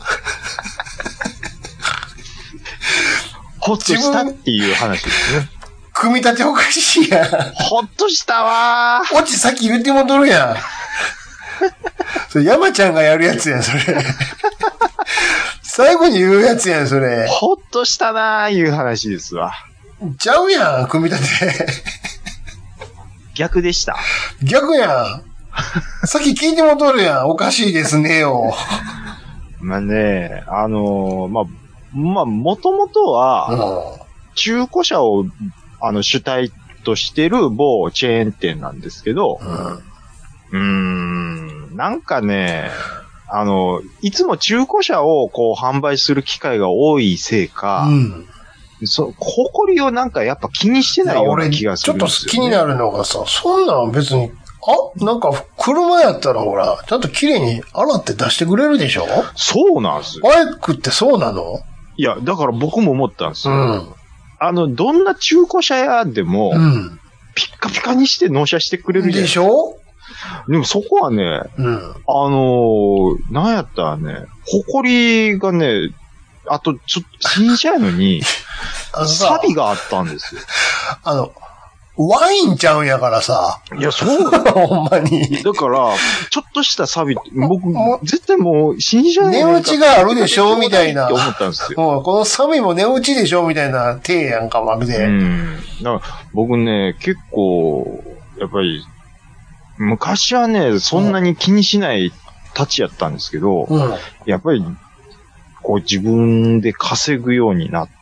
ほっとしたっていう話ですね。 組み立ておかしいやん。 ほっとしたわー。 オチさっき言って戻るやん。それ山ちゃんがやるやつやん、それ。最後に言うやつやん、それ。 ほっとしたなーいう話ですわ。 ちゃうやん、組み立て。 逆でした。 逆やん。さっき聞いて戻るやん。おかしいですねよ。 まあね、あのー、まあ、まあ、もともとは、中古車を、あの、主体としてる某チェーン店なんですけど、うん、うーん、なんかね、あの、いつも中古車をこう販売する機会が多いせいか、うん、 そう、誇りをなんかやっぱ気にしてないような気がするんですよ、ね。 ちょっと気になるのがさ、そんなん別に、あ、なんか車やったらほら、ちゃんと綺麗に洗って出してくれるでしょ？ そうなんですよ。 バイクってそうなの？ いや、だから僕も思ったんですよ。 うん。 あの、どんな中古車屋でも、 うん。 ピッカピカにして納車してくれるじゃん。 でしょ？ でもそこはね、 うん。 あのー、なんやったらね、埃がね、あと、ちょっと、新車やのに、 あのさ、 錆があったんですよ。 あの、ワインちゃうんやからさ。 いや、そう。 ほんまに。 だから、ちょっとした錆、僕、絶対もう、新車値打ちがあるでしょみたいな。 って思ったんですよ。 もうこの錆も値打ちでしょみたいな手やんか、まるで。 うん。だから、僕ね、結構、やっぱり、昔はね、そんなに気にしないたちやったんですけど、うん、やっぱり、こう自分で稼ぐようになって、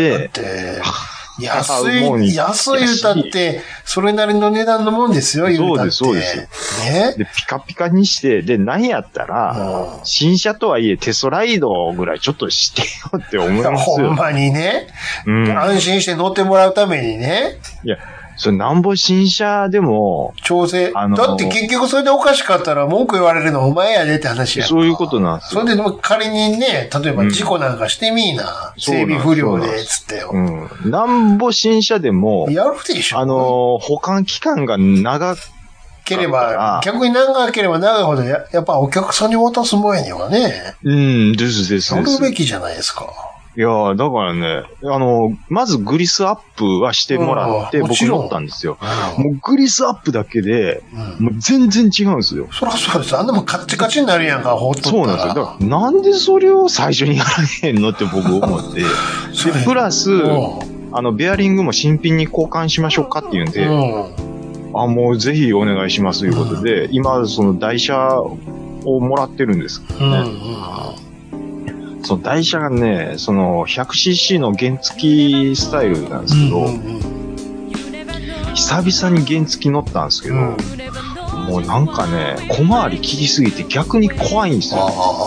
だって安い、安い歌って、それなりの値段のもんですよ、言うたって。 そうです、そうです。ね。で、ピカピカにして、で、何やったら、うん、新車とはいえテストライドぐらいちょっとしてよって思いますよ。 ほんまにね。うん。安心して乗ってもらうためにね。 いや、それなんぼ新車でも。 調整。あのー、だって結局それでおかしかったら文句言われるのお前やでって話やんか。 そういうことなんですよ。 それで仮にね、例えば事故なんかしてみーな。うん、整備不良で、つってよ。 うん。なんぼ新車でも。 やるでしょ。 あのー、保管期間が長ければ、逆に長ければ長いほどや、やっぱお客さんに渡す前にはね。 うん、ですですです。 やるべきじゃないですか。 いやー、だからね、あの、まずグリスアップはしてもらって、僕乗ったんですよ。もうグリスアップだけで、うん、もう全然違うんですよ。 そりゃそうです。あんなもんカッチカチになるやんか、ほっとったら。 そうなんですよ。だから、なんでそれを最初にやらへんのって僕思って。で、プラス、あの、ベアリングも新品に交換しましょうかって言うんで、うん、あ、もうぜひお願いしますということで、うん、今、その台車をもらってるんですけどね。うんうん、その台車がね、その ひゃくシーシー の原付きスタイルなんですけど、うんうんうん、久々に原付き乗ったんですけど、うん、もうなんかね、小回り切りすぎて逆に怖いんですよ。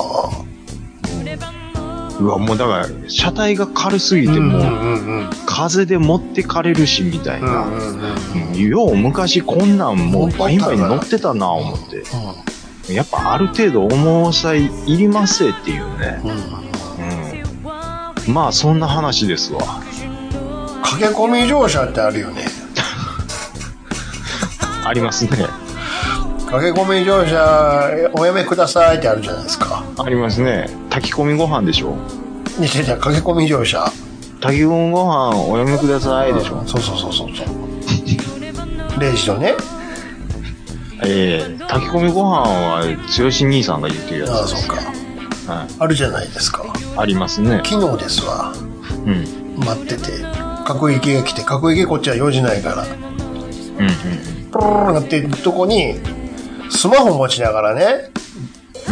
うわ、もうだから、車体が軽すぎても、うんうんうん、風で持ってかれるし、みたいな。うんうんうん、よう昔こんなんもうバインバイン乗ってたな、思って。うん、やっぱある程度重さいりますよっていうね。うんうん、まあ、そんな話ですわ。 駆け込み乗車ってあるよね。 ありますね。 駆け込み乗車おやめくださいってあるじゃないですか。 ありますね。炊き込みご飯でしょ。 にしてじゃあ駆け込み乗車。 炊き込みご飯おやめくださいでしょ。 そうそうそうそうそう。レイジとね。 ええー、炊き込みご飯は剛兄さんが言ってるやつです。ああ、そうか。はい。あるじゃないですか。 ありますね。 昨日ですわ。うん。待ってて、各駅が来て、各駅こっちは用事ないから。うんうん。プルーなってるとこに。スマホ持ちながらね、うん、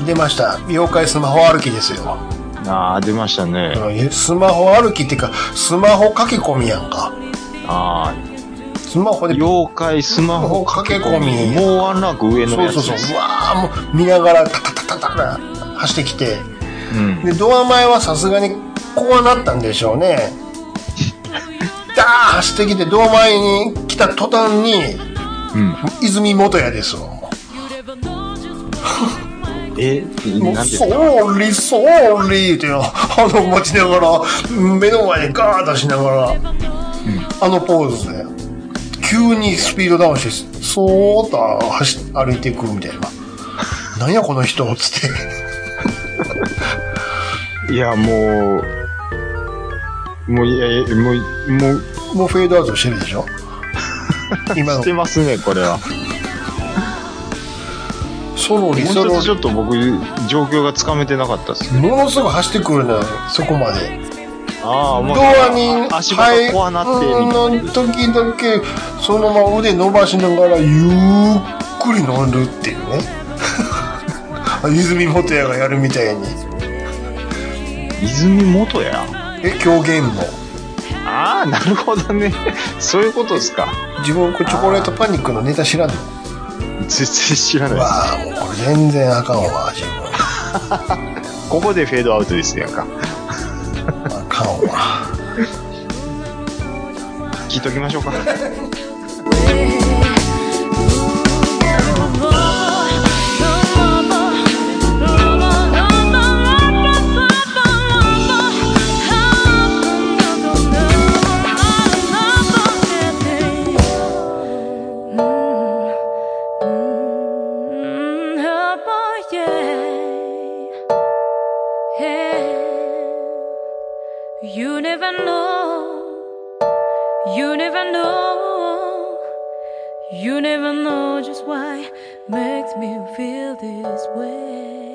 出ました。妖怪スマホ歩きですよ。 ああ、出ましたね。 スマホ歩きっていうか、スマホ書き込みやんか。ああ。スマホで。 妖怪スマホ書き込み。もうワンランク上のやつです。 そうそうそう。うわーもう見ながらタタタタタタ走ってきて、うん、でドア前はさすがにこうなったんでしょうね。ダー走ってきてドア前に来た途端に、うん、泉元也ですわ。 え、 なんで？ソーリーソーリーってあの持ちながら目の前にガーッ出しながら、うん、あのポーズで急にスピードダウンしてそーっと走歩いてくるみたいな。なんやこの人つっていやもうもういやもうもうもうフェードアウトしてるでしょ。 今のしてますねこれは。 ソロリソロリもう一つちょっと僕状況がつかめてなかったです、 ね、ものすごい走ってくるのよそこまで。 ああもうドアに足場がこうなっての時だけそのまま腕伸ばしながらゆっくり乗るっていうね。泉元也がやるみたいに。 泉元也え狂言も。 ああなるほどね。そういうことですか。 自分これチョコレートパニックのネタ知らんの？ 全然知らないです。 わあもうこれ全然あかんわ自分。 ここでフェードアウトですやんか。 あかんわ。 聞いときましょうか。 You never know, you never know, you never know just why makes me feel this way.